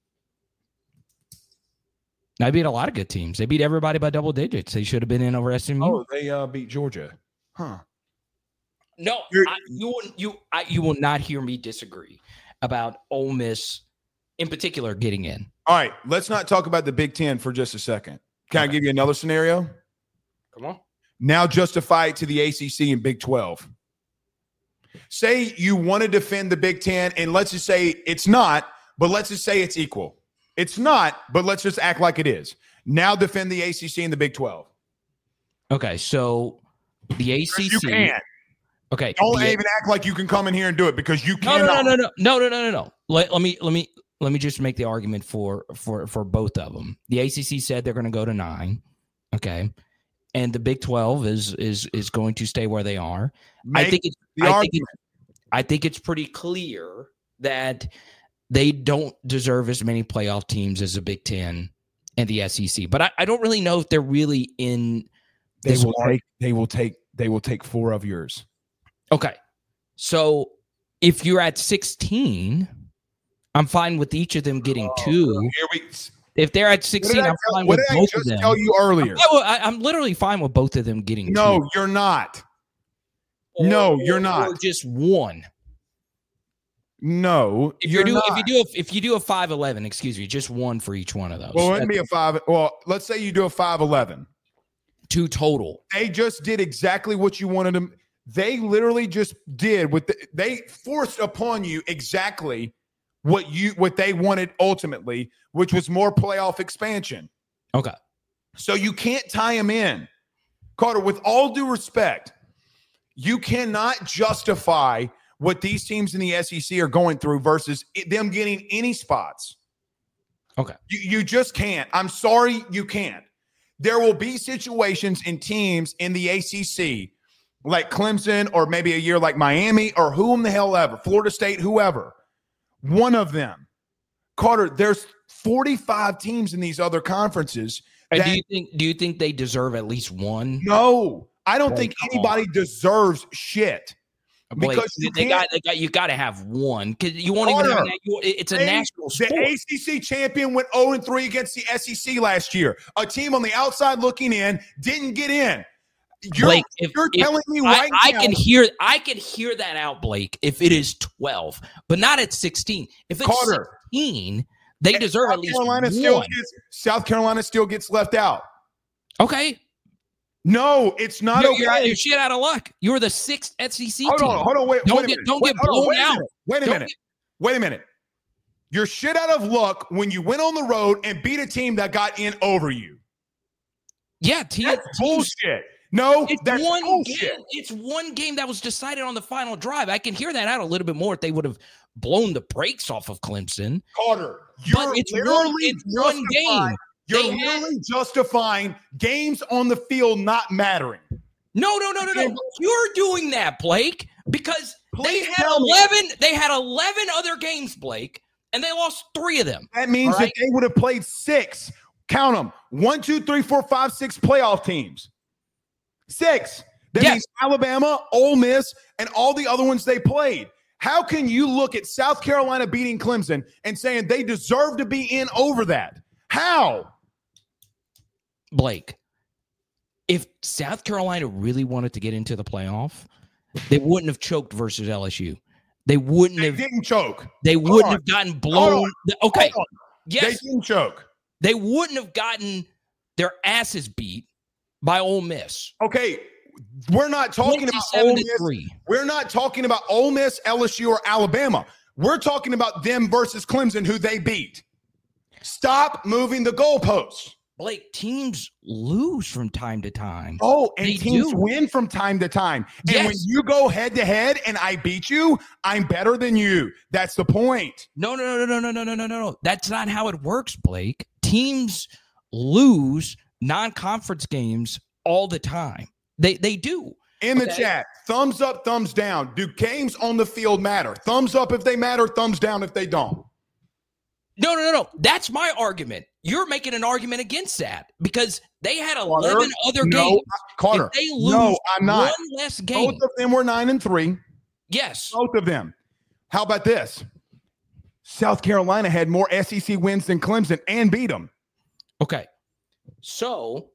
They beat a lot of good teams. They beat everybody by double digits. They should have been in over SMU. Oh, they beat Georgia. Huh. No, you will not hear me disagree about Ole Miss in particular getting in. All right, let's not talk about the Big Ten for just a second. Can I give you another scenario? Come on. Now justify it to the ACC and Big 12. Say you want to defend the Big Ten, and let's just say it's not, but let's just say it's equal. It's not, but let's just act like it is. Now defend the ACC and the Big 12. Okay, so the ACC. You can't. Okay. Don't even act like you can come in here and do it because you cannot. No. Let me just make the argument for both of them. The ACC said they're going to go to 9. Okay. And the Big 12 is going to stay where they are. I think it's pretty clear that they don't deserve as many playoff teams as the Big 10 and the SEC. But I don't really know if they're really in this. They will take 4 of yours. Okay. So if you're at 16, I'm fine with each of them getting 2. If they're at 16, I'm fine with both of them. Tell you earlier? I'm literally fine with both of them getting 2. No, you're not. You're not. Or just 1. No, if you do a 5-11, excuse me, just 1 for each one of those. Well, it wouldn't be a 5. Well, let's say you do a 5-11. 2 total. They just did exactly what you wanted them. They literally just did they forced upon you exactly what they wanted ultimately, which was more playoff expansion. Okay. So you can't tie them in. Carter, with all due respect, you cannot justify what these teams in the SEC are going through versus them getting any spots. Okay. You just can't. I'm sorry, you can't. There will be situations in teams in the ACC like Clemson or maybe a year like Miami or whom the hell ever, Florida State, whoever. One of them. Carter, there's 45 teams in these other conferences. And do you think they deserve at least 1? No. I don't think anybody deserves shit. Because you got to have 1 because you won't even have that. It's a national sport. The ACC champion went 0-3 against the SEC last year. A team on the outside looking in didn't get in. Blake, you're telling me right now. I can hear that out, Blake. If it is 12, but not at 16. If it's 16, they deserve at least 1. South Carolina still gets left out. Okay. No, it's not okay. You're shit out of luck. You're the 6th SEC team. Hold on, wait. Don't get blown out. Wait a minute. You're shit out of luck when you went on the road and beat a team that got in over you. Yeah, that's bullshit. No, that's bullshit. Game. It's 1 game that was decided on the final drive. I can hear that out a little bit more if they would have blown the brakes off of Clemson. You're one game. You're literally justifying games on the field not mattering. No. You're doing that, Blake, because they had 11 other games, Blake, and they lost 3 of them. That means that they would have played 6. Count them. 1, 2, 3, 4, 5, 6 playoff teams. 6. That means Alabama, Ole Miss, and all the other ones they played. How can you look at South Carolina beating Clemson and saying they deserve to be in over that? How? Blake, if South Carolina really wanted to get into the playoff, they wouldn't have choked versus LSU. They didn't choke. They wouldn't have gotten blown. Okay. Yes. They didn't choke. They wouldn't have gotten their asses beat by Ole Miss. Okay, we're not talking about Ole Miss. 27-3. We're not talking about Ole Miss, LSU, or Alabama. We're talking about them versus Clemson, who they beat. Stop moving the goalposts. Blake, teams lose from time to time. Oh, and They teams do. win from time to time. And Yes. when you go head to head and I beat you, I'm better than you. That's the point. No. That's not how it works, Blake. Teams lose non-conference games all the time. They do. In the chat, thumbs up, thumbs down. Do games on the field matter? Thumbs up if they matter, thumbs down if they don't. No. That's my argument. You're making an argument against that because they had 11 other games. Carter, If they lose no, I'm not. one less game. Both of them were 9-3. Yes. Both of them. How about this? South Carolina had more SEC wins than Clemson and beat them. Okay. So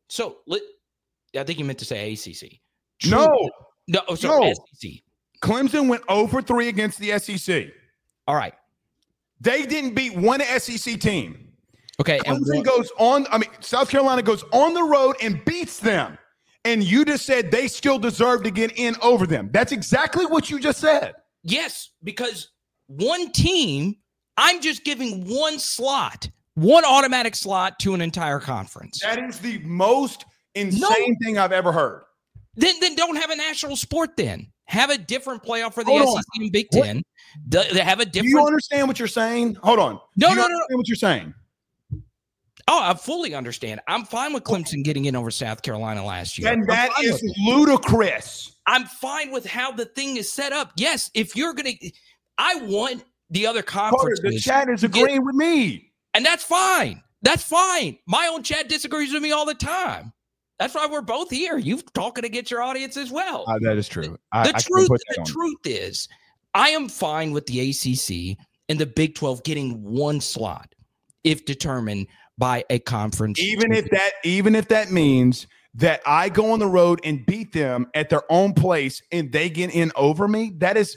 I think you meant to say ACC. No. SEC. Clemson went 0-3 against the SEC. All right. They didn't beat one SEC team. Okay. South Carolina goes on the road and beats them. And you just said they still deserve to get in over them. That's exactly what you just said. Yes, because one team, I'm just giving one slot, one automatic slot to an entire conference. That is the most insane thing I've ever heard. Then don't have a national sport then. Have a different playoff for the Hold SEC on. and Big Ten. They have a different. Do you understand what you're saying? Hold on. No. Understand what you're saying? Oh, I fully understand. I'm fine with Clemson getting in over South Carolina last year. And that is ludicrous. I'm fine with how the thing is set up. Yes, if you're going to – I want the other conferences. Carter, the chat is agreeing with me. And that's fine. That's fine. My own chat disagrees with me all the time. That's why we're both here. You're talking against your audience as well. That is true. The truth is, I am fine with the ACC and the Big 12 getting one slot if determined by a conference. Even if that means that I go on the road and beat them at their own place and they get in over me, that is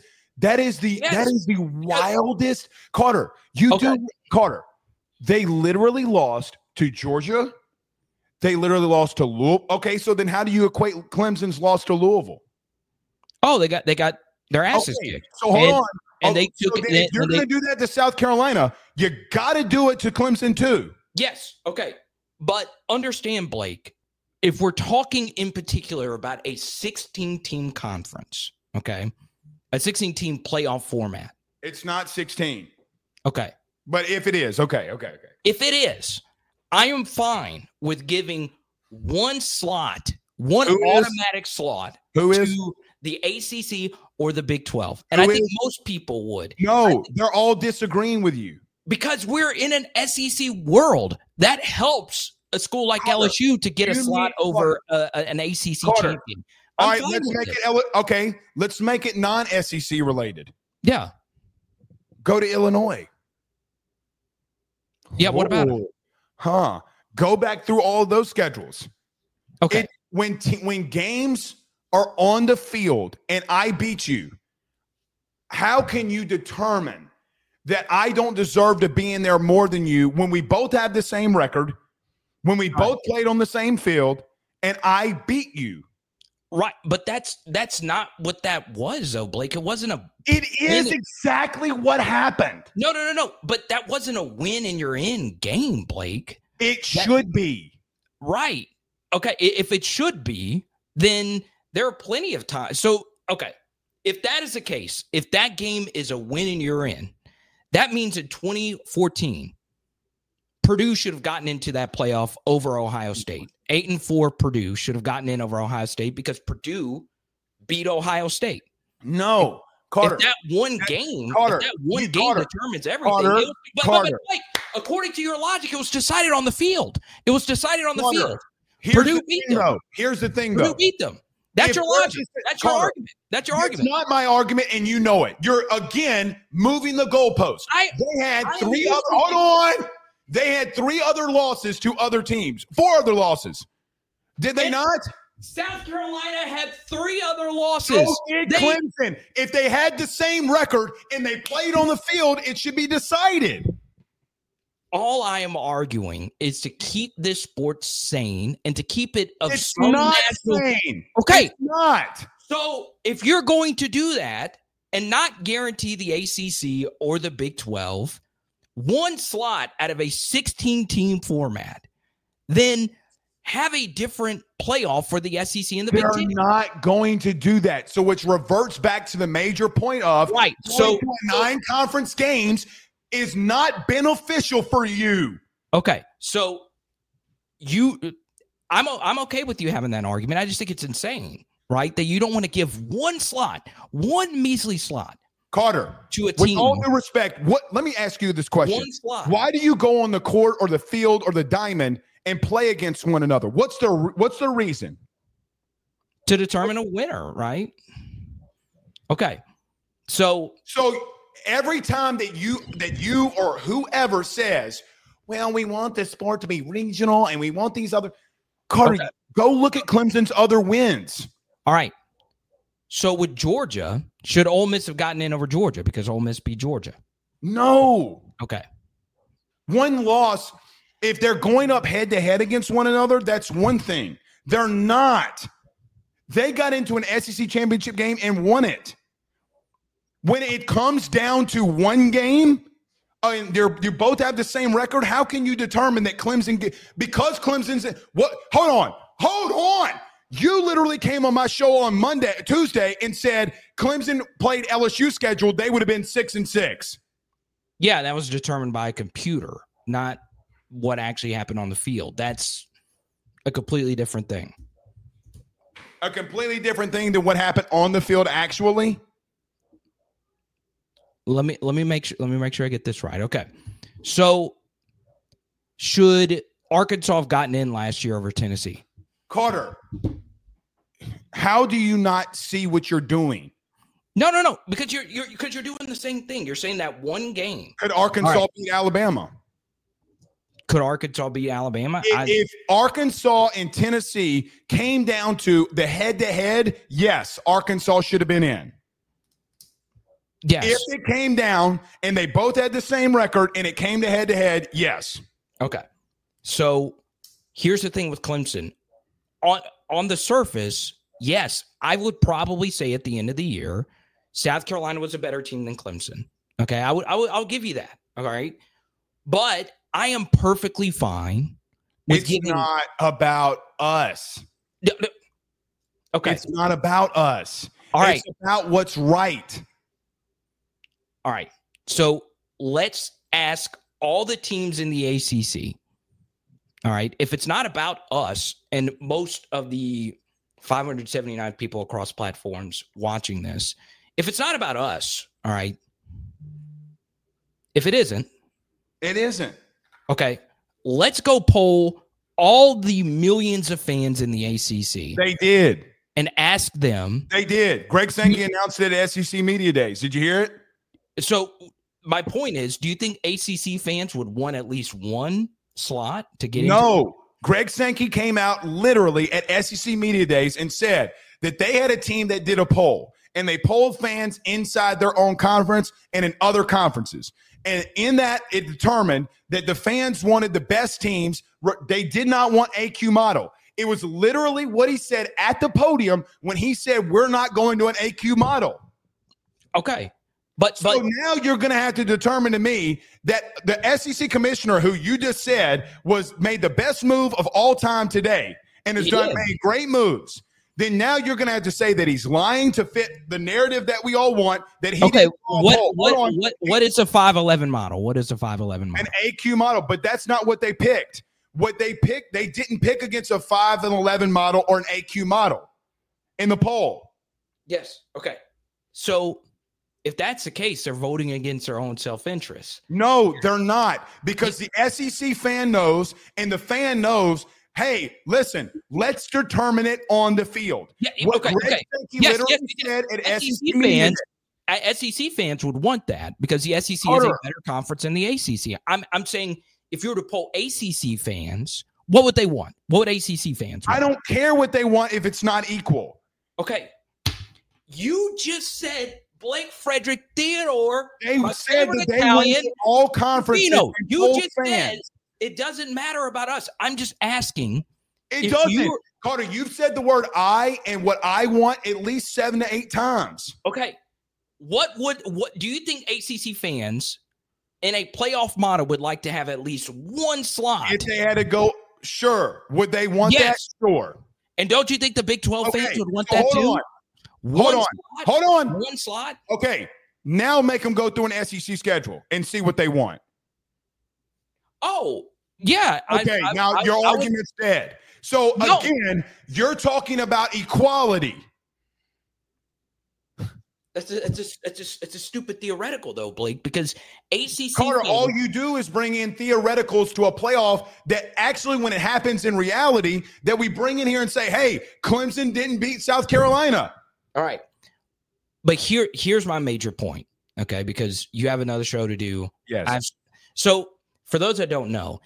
the wildest. Carter, Carter, they literally lost to Georgia. They literally lost to Louisville. Okay, so then how do you equate Clemson's loss to Louisville? Oh, they got their asses kicked. So hold on. And they took it. If you're going to do that to South Carolina, you got to do it to Clemson too. Yes. Okay. But understand, Blake, if we're talking in particular about a 16-team conference, okay, a 16-team playoff format. It's not 16. Okay. But if it is, okay. If it is, I am fine with giving one slot, automatic slot to the ACC or the Big 12. And I think most people would. No, they're all disagreeing with you. Because we're in an SEC world. That helps a school like LSU to get a slot over an ACC champion. All right, let's make it non-SEC related. Yeah. Go to Illinois. Yeah, what about it? Go back through all of those schedules. Okay. When games are on the field and I beat you, how can you determine that I don't deserve to be in there more than you when we both have the same record, when we both played on the same field, and I beat you? Right, but that's not what that was, though, Blake. It wasn't a. It is exactly what happened. No. But that wasn't a win and you're in game, Blake. It should be. Right. Okay. If it should be, then there are plenty of times. So, okay, if that is the case, if that game is a win and you're in, that means in 2014, Purdue should have gotten into that playoff over Ohio State. 8-4 Purdue should have gotten in over Ohio State because Purdue beat Ohio State. No, Carter. If that one game determines everything. But like, according to your logic, it was decided on the field. It was decided on the field. Purdue beat them. Here's the thing, Purdue beat them. That's your logic. That's your argument. That's your argument. It's not my argument, and you know it. You're, again, moving the goalposts. They had three other losses to other teams. 4 other losses. Did they not? South Carolina had 3 other losses. So did Clemson. If they had the same record and they played on the field, it should be decided. All I am arguing is to keep this sport sane and to keep it of It's some not national. sane. Okay. It's not. So if you're going to do that and not guarantee the ACC or the Big 12 one slot out of a 16-team format, then have a different playoff for the SEC and the Big They're Ten. not going to do that. So which reverts back to the major point of Right. So 9 conference games is not beneficial for you. Okay. So I'm okay with you having that argument. I just think it's insane, right? That you don't want to give one measly slot Carter, to a with team. all due respect, let me ask you this question. One slot. Why do you go on the court or the field or the diamond and play against one another? What's the reason? To determine a winner, right? Okay. So every time that you or whoever says, well, we want this sport to be regional and we want these other Carter, Okay. Go look at Clemson's other wins. All right. So with Georgia, should Ole Miss have gotten in over Georgia because Ole Miss beat Georgia? No. Okay. One loss, if they're going up head to head against one another, that's one thing. They're not. They got into an SEC championship game and won it. When it comes down to one game, and you both have the same record, how can you determine that Clemson, because Clemson's, what? Hold on. You literally came on my show on Tuesday and said Clemson played LSU scheduled, they would have been 6-6. Yeah, that was determined by a computer, not what actually happened on the field. That's a completely different thing. A completely different thing than what happened on the field actually? Let me make sure I get this right. Okay. So should Arkansas have gotten in last year over Tennessee? Carter, how do you not see what you're doing? No, because you're doing the same thing. You're saying that one game. Could Arkansas beat Alabama? Could Arkansas beat Alabama? If Arkansas and Tennessee came down to the head-to-head, yes, Arkansas should have been in. Yes. If it came down and they both had the same record and it came to head-to-head, yes. Okay. So here's the thing with Clemson. On the surface, yes, I would probably say at the end of the year, South Carolina was a better team than Clemson. Okay, I'll give you that. All right, but I am perfectly fine with It's not about us. Okay, It's not about us. All right. It's about what's right. All right. So let's ask all the teams in the ACC. All right. If it's not about us and most of the 579 people across platforms watching this, if it's not about us, all right. If it isn't. It isn't. Okay. Let's go poll all the millions of fans in the ACC. They did. And ask them. They did. Greg Sankey announced it at SEC Media Days. Did you hear it? So my point is, do you think ACC fans would want at least one slot to get into? No. Greg Sankey came out literally at SEC Media Days and said that they had a team that did a poll, and they polled fans inside their own conference and in other conferences. And in that, it determined that the fans wanted the best teams. They did not want AQ model. It was literally what he said at the podium when he said, we're not going to an AQ model. Okay. But now you're going to have to determine to me that the SEC commissioner, who you just said made the best move of all time today and has made great moves. Then now you're going to have to say that he's lying to fit the narrative that we all want. That he what is a 511 model? What is a 511 model? An AQ model, but that's not what they picked. What they picked, they didn't pick against a 5-11 model or an AQ model in the poll. Yes. Okay. So if that's the case, they're voting against their own self-interest. No, they're not, because the SEC fan knows, and the fan knows, hey, listen, let's determine it on the field. Yeah, what okay. Greg Sankey literally said at SEC fans would want that because the SEC is a better conference than the ACC. I'm saying if you were to poll ACC fans, what would they want? What would ACC fans want? I don't care what they want if it's not equal. Okay. You just said Blake Frederick Theodore. They my said favorite that they Italian. went to all conferences. You and just told said fans. it doesn't matter about us. I'm just asking. It if doesn't. you- Carter, you've said the word I and what I want at least 7 to 8 times. Okay. What do you think ACC fans in a playoff model would like to have at least one slot? If they had to go, sure. Would they want Yes. that? Sure. And don't you think the Big 12 Okay, fans would want so that hold too? on. One slot? Hold on. One slot? Okay. Now make them go through an SEC schedule and see what they want. Oh, yeah. Okay. Now your argument's dead. So No. again, you're talking about equality. It's a stupid theoretical though, Blake, because ACC Carter, fans, all you do is bring in theoreticals to a playoff that actually, when it happens in reality, that we bring in here and say, hey, Clemson didn't beat South Carolina. all right. But here's my major point, okay? Because you have another show to do. Yes. So for those that don't know,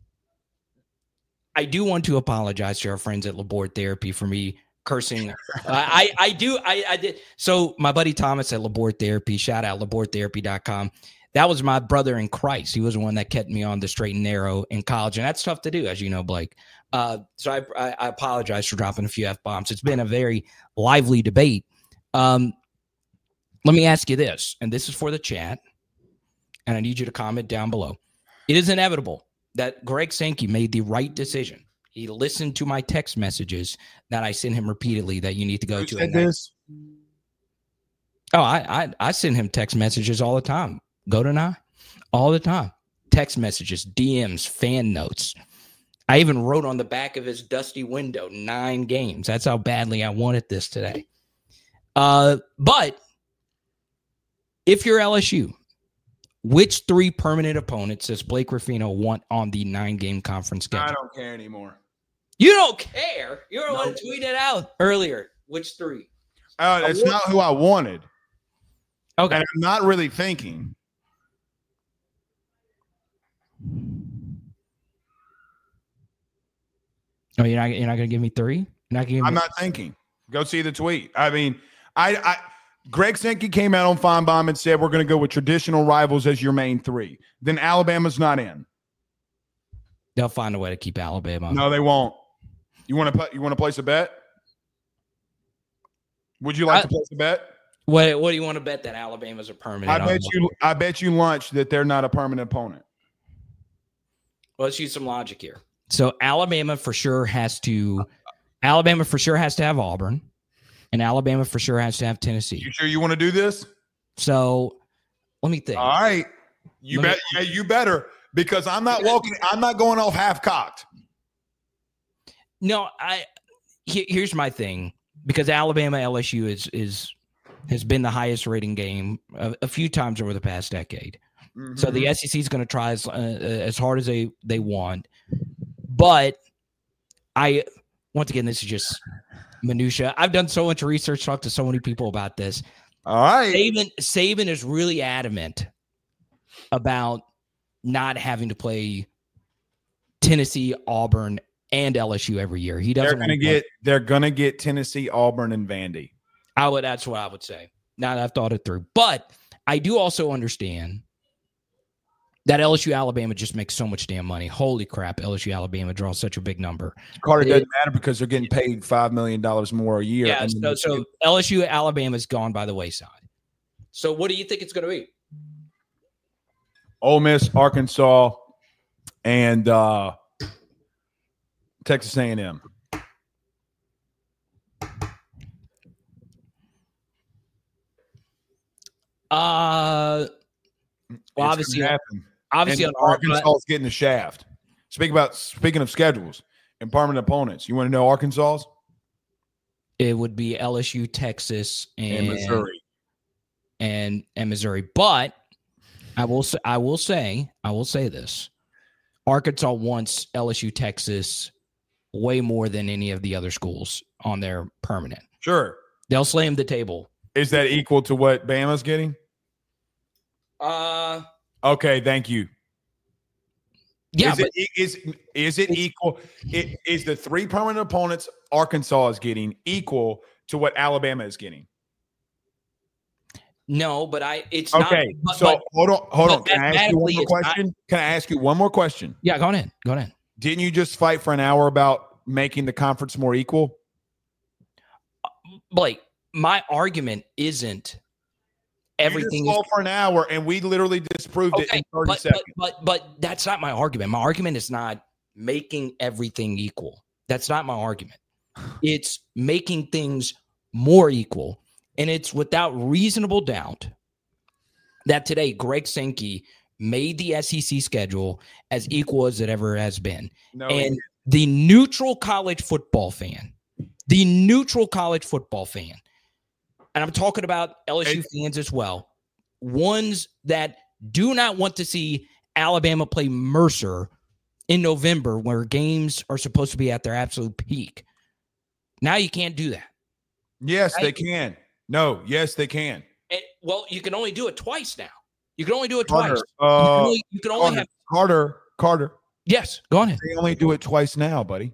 I do want to apologize to our friends at Laborde Therapy for me cursing. I did. So my buddy Thomas at Laborde Therapy, shout out labordetherapy.com. That was my brother in Christ. He was the one that kept me on the straight and narrow in college. And that's tough to do, as you know, Blake. So I apologize for dropping a few F-bombs. It's been a very lively debate. Let me ask you this, and this is for the chat, and I need you to comment down below. It is inevitable that Greg Sankey made the right decision. He listened to my text messages that I sent him repeatedly that you need to go to. Said this? Oh, I send him text messages all the time. Go to now, all the time. Text messages, DMs, fan notes. I even wrote on the back of his dusty window 9 games. That's how badly I wanted this today. But if you're LSU, which 3 permanent opponents does Blake Ruffino want on the 9-game conference schedule? I don't care anymore. You don't care. You're the one tweeted out earlier. Which 3? It's not who I wanted. Okay. And I'm not really thinking. Oh, you're not going to give me 3? I'm not thinking. Go see the tweet. I mean, Greg Sankey came out on Feinbaum and said we're going to go with traditional rivals as your main 3. Then Alabama's not in. They'll find a way to keep Alabama. No, they won't. You want to place a bet? Would you like to place a bet? What do you want to bet that Alabama's a permanent? I bet you lunch that they're not a permanent opponent. Well, let's use some logic here. So Alabama for sure has to have Auburn, and Alabama for sure has to have Tennessee. You sure you want to do this? So let me think. All right. You better, because I'm not going off half cocked. No, here's my thing, because Alabama LSU has been the highest rating game a few times over the past decade. Mm-hmm. So the SEC is going to try as hard as they want. But once again, this is just minutia. I've done so much research, talked to so many people about this. All right. Saban is really adamant about not having to play Tennessee, Auburn, and LSU every year. He doesn't. They're gonna get Tennessee, Auburn, and Vandy. That's what I would say. Now that I've thought it through, but I do also understand that LSU Alabama just makes so much damn money. Holy crap! LSU Alabama draws such a big number. Carter, doesn't matter because they're getting paid $5 million more a year. Yeah. So LSU Alabama's gone by the wayside. So what do you think it's going to be? Ole Miss, Arkansas, and Texas A&M. Well, obviously, and Arkansas is getting the shaft. Speaking of schedules and permanent opponents, you want to know Arkansas's? It would be LSU, Texas, and Missouri, and Missouri. But I will say this: Arkansas wants LSU, Texas way more than any of the other schools on their permanent. Sure, they'll slam the table. Is that equal to what Bama's getting? Okay, thank you. Yeah, is it equal? Is the 3 permanent opponents Arkansas is getting equal to what Alabama is getting? No, but it's okay. not. So hold on. Can I ask you one more it's not- question? Can I ask you one more question? Yeah, go ahead. Didn't you just fight for an hour about making the conference more equal? Blake, my argument isn't everything you is just for an hour, and we literally disproved it in 30 seconds. But that's not my argument. My argument is not making everything equal. That's not my argument. It's making things more equal. And it's without reasonable doubt that today Greg Sankey made the SEC schedule as equal as it ever has been. And the neutral college football fan, and I'm talking about LSU fans as well, ones that do not want to see Alabama play Mercer in November where games are supposed to be at their absolute peak. Now you can't do that. Yes, they can. No, yes, they can. Well, you can only do it twice now. You can only do it Carter, twice. You can only have Carter. Yes, go on ahead. They only do it twice now, buddy.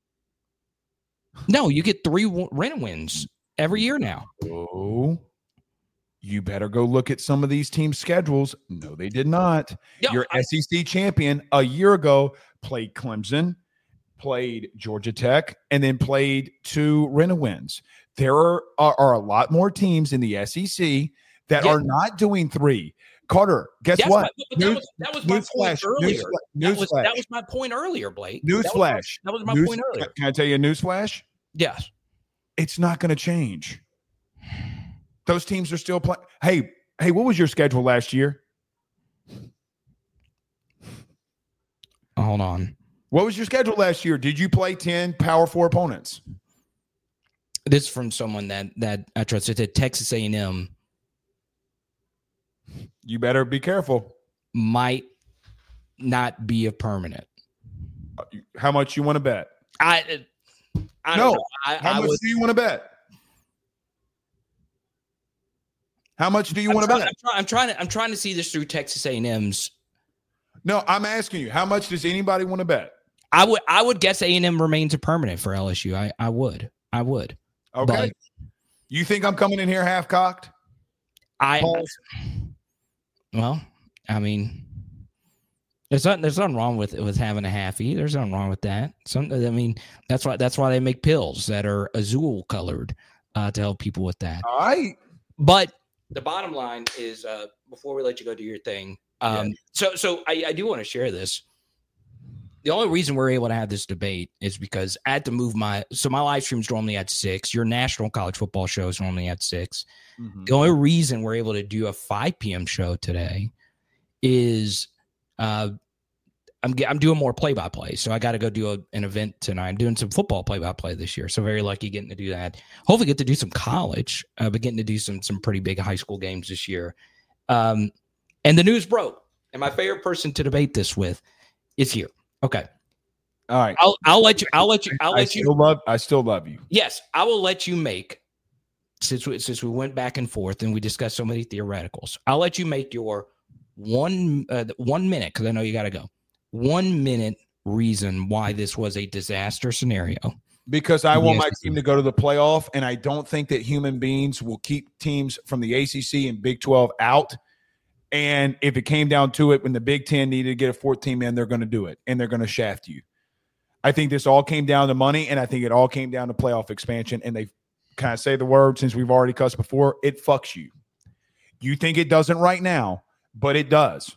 No, you get 3 wins every year now. Oh, you better go look at some of these teams' schedules. No, they did not. Your SEC champion a year ago played Clemson, played Georgia Tech, and then played 2 wins. There are a lot more teams in the SEC that are not doing 3. Carter, guess what? That was my point earlier. That was my point earlier, Blake. Newsflash. That was my point earlier. Can I tell you a newsflash? Yes. It's not going to change. Those teams are still playing. Hey, what was your schedule last year? Hold on. What was your schedule last year? Did you play 10 Power 4 opponents? This is from someone that I trusted. At Texas A&M. You better be careful. Might not be a permanent. How much you want to bet? I don't know. How much do you want to bet? How much do you want to bet? I'm trying to see this through Texas A&M's. No, I'm asking you. How much does anybody want to bet? I would guess A&M remains a permanent for LSU. I would. Okay. But you think I'm coming in here half cocked? Well, I mean, there's nothing wrong with having a halfie. There's nothing wrong with that. That's why they make pills that are azul colored to help people with that. All right. But the bottom line is, before we let you go do your thing, so I do want to share this. The only reason we're able to have this debate is because I had to move my live stream's normally at 6. Your national college football show is normally at 6. Mm-hmm. The only reason we're able to do a 5 p.m. show today is I'm doing more play-by-play. So I got to go do an event tonight. I'm doing some football play-by-play this year. So very lucky getting to do that. Hopefully get to do some college, but getting to do some pretty big high school games this year. And the news broke. And my favorite person to debate this with is here. Okay. All right. I'll let you. I still love you. Yes, I will let you make. Since we went back and forth and we discussed so many theoreticals, I'll let you make your 1 minute, because I know you got to go. 1 minute reason why this was a disaster scenario. Because I want my team to go to the playoff, and I don't think that human beings will keep teams from the ACC and Big 12 out. And if it came down to it, when the Big Ten needed to get a 4th team in, they're going to do it, and they're going to shaft you. I think this all came down to money, and I think it all came down to playoff expansion. And they kind of say the word, since we've already cussed before, it fucks you. You think it doesn't right now, but it does.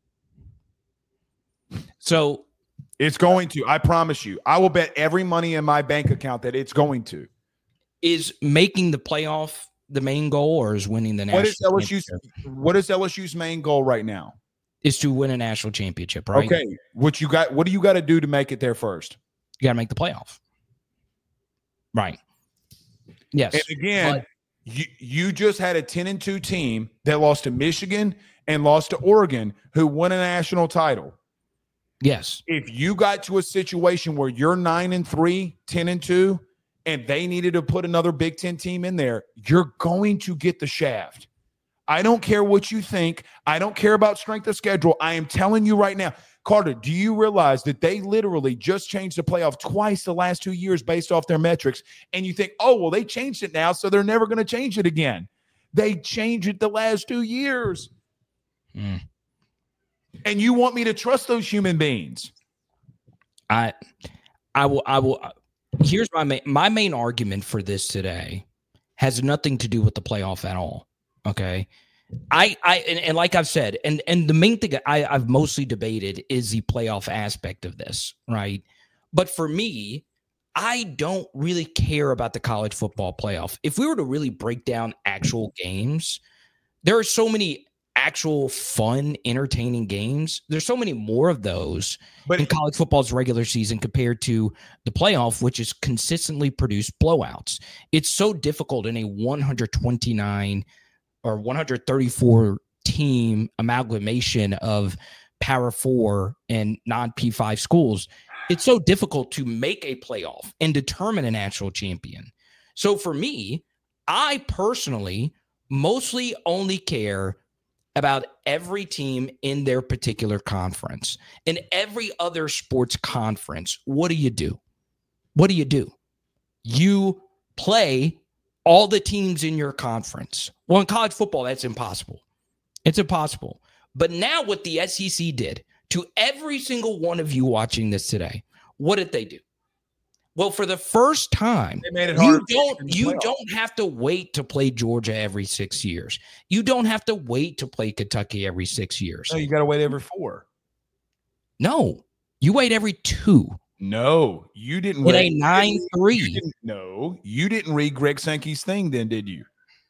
So it's going to. I promise you. I will bet every money in my bank account that it's going to. Is making the playoff the main goal, or is winning the national championship? What is LSU's main goal right now? Is to win a national championship, right? Okay. What do you got to do to make it there first? You got to make the playoff. Right. Yes. And again, you just had a 10-2 team that lost to Michigan and lost to Oregon, who won a national title. Yes. If you got to a situation where you're 9-3, 10-2, and they needed to put another Big Ten team in there, you're going to get the shaft. I don't care what you think. I don't care about strength of schedule. I am telling you right now, Carter, do you realize that they literally just changed the playoff twice the last 2 years based off their metrics? And you think, oh, well, they changed it now, so they're never going to change it again. They changed it the last 2 years. Mm. And you want me to trust those human beings? I will. Here's my main argument for this today has nothing to do with the playoff at all. Okay. And like I've said, and the main thing I've mostly debated is the playoff aspect of this, right? But for me, I don't really care about the college football playoff. If we were to really break down actual games, there are so many actual fun, entertaining games. There's so many more of those in college football's regular season compared to the playoff, which is consistently produced blowouts. It's so difficult in a 129 or 134 team amalgamation of Power 4 and non-P5 schools. It's so difficult to make a playoff and determine a national champion. So for me, I personally mostly only care about every team in their particular conference. In every other sports conference, what do you do? What do you do? You play all the teams in your conference. Well, in college football, that's impossible. It's impossible. But now what the SEC did to every single one of you watching this today, what did they do? Well, for the first time, they made it hard. You don't have to wait to play Georgia every 6 years. You don't have to wait to play Kentucky every 6 years. No, you got to wait every 4. No, you wait every 2. No, you didn't. In a 9-3. No, you didn't read Greg Sankey's thing then, did you?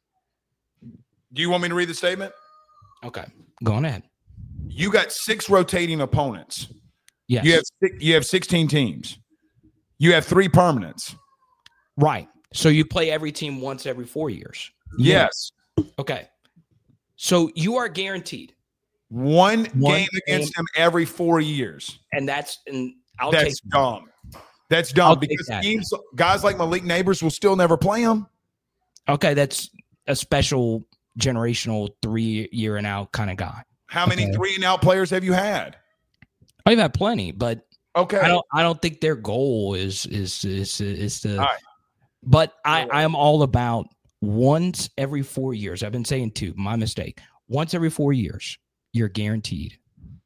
Do you want me to read the statement? Okay, go on ahead. You got 6 rotating opponents. Yes. You have 16 teams. You have 3 permanents. Right. So you play every team once every 4 years. Yes. Okay. So you are guaranteed one game against them every 4 years. And that's dumb. That's dumb because teams, guys like Malik Neighbors will still never play them. Okay, that's a special generational 3-year and out kind of guy. How many 3 and out players have you had? I've had plenty, but okay, I don't think their goal is to. All right. But I am all about once every 4 years. I've been saying 2. My mistake. Once every 4 years, you're guaranteed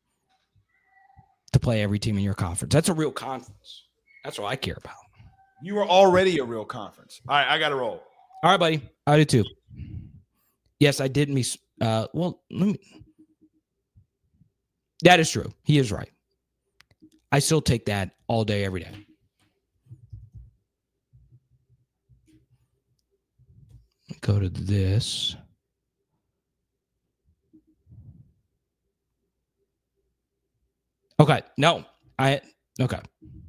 to play every team in your conference. That's a real conference. That's what I care about. You are already a real conference. All right, I got to roll. All right, buddy. I do too. Yes, I did miss. Well, let me. That is true. He is right. I still take that all day, every day. Go to this. Okay. No. Okay.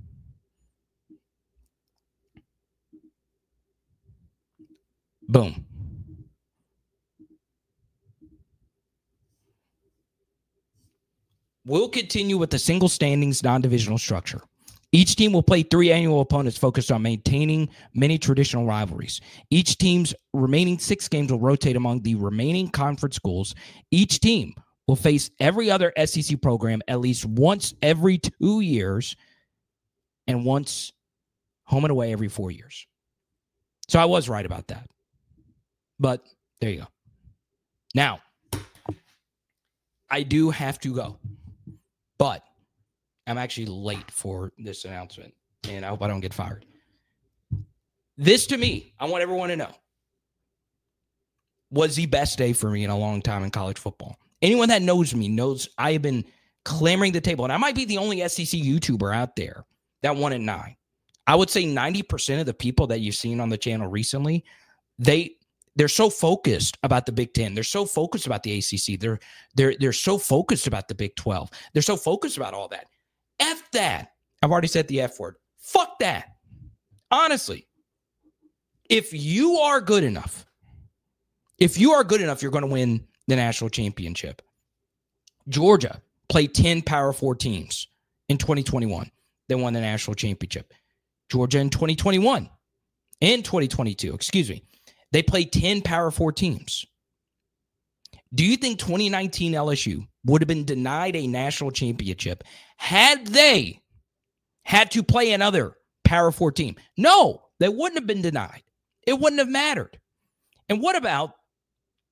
Boom. We'll continue with the single standings non-divisional structure. Each team will play 3 annual opponents focused on maintaining many traditional rivalries. Each team's remaining 6 games will rotate among the remaining conference schools. Each team will face every other SEC program at least once every 2 years and once home and away every 4 years. So I was right about that. But there you go. Now, I do have to go. But I'm actually late for this announcement, and I hope I don't get fired. This, to me, I want everyone to know, was the best day for me in a long time in college football. Anyone that knows me knows I have been clamoring the table, and I might be the only SEC YouTuber out there that won at 9. I would say 90% of the people that you've seen on the channel recently, they're so focused about the Big Ten. They're so focused about the ACC. They're so focused about the Big 12. They're so focused about all that. F that. I've already said the F word. Fuck that. Honestly, if you are good enough, you're going to win the national championship. Georgia played 10 Power 4 teams in 2021. They won the national championship. Georgia in 2022, they played 10 Power 4 teams. Do you think 2019 LSU would have been denied a national championship had they had to play another Power 4 team? No, they wouldn't have been denied. It wouldn't have mattered. And what about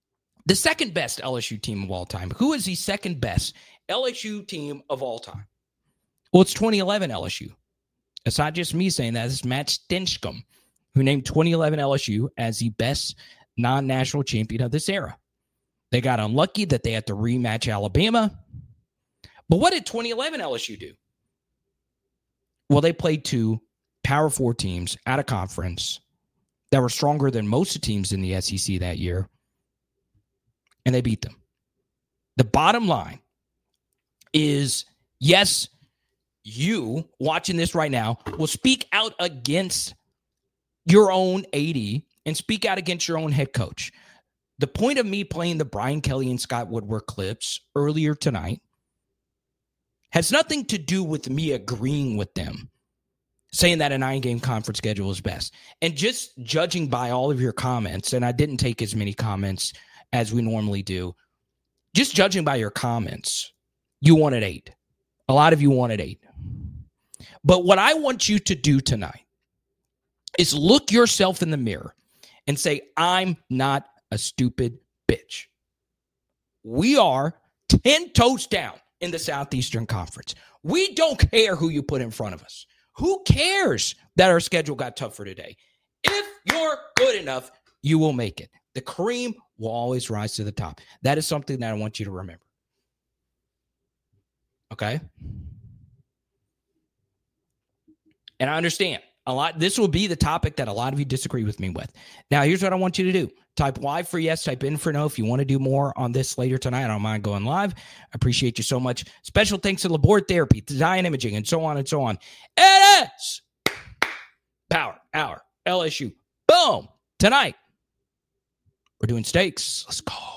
The second best LSU team of all time. Who is the second best LSU team of all time? Well, it's 2011 LSU. It's not just me saying that. It's Matt Stinchcomb, who named 2011 LSU as the best non-national champion of this era. They got unlucky that they had to rematch Alabama. But what did 2011 LSU do? Well, they played two Power 4 teams out of conference that were stronger than most of the teams in the SEC that year, and they beat them. The bottom line is, yes, you watching this right now will speak out against your own AD and speak out against your own head coach. The point of me playing the Brian Kelly and Scott Woodward clips earlier tonight has nothing to do with me agreeing with them, saying that a 9-game conference schedule is best. And just judging by all of your comments, and I didn't take as many comments as we normally do, just judging by your comments, you wanted 8. A lot of you wanted 8. But what I want you to do tonight is look yourself in the mirror and say, I'm not a stupid bitch. We are 10 toes down in the Southeastern Conference. We don't care who you put in front of us. Who cares that our schedule got tougher today? If you're good enough, you will make it. The cream will always rise to the top. That is something that I want you to remember. Okay? And I understand this will be the topic that a lot of you disagree with me with. Now, here's what I want you to do. Type Y for yes, type in for no. If you want to do more on this later tonight, I don't mind going live. I appreciate you so much. Special thanks to Labor Therapy, to Zion Imaging, and so on and so on. It is Power Hour LSU. Boom. Tonight, we're doing steaks. Let's go.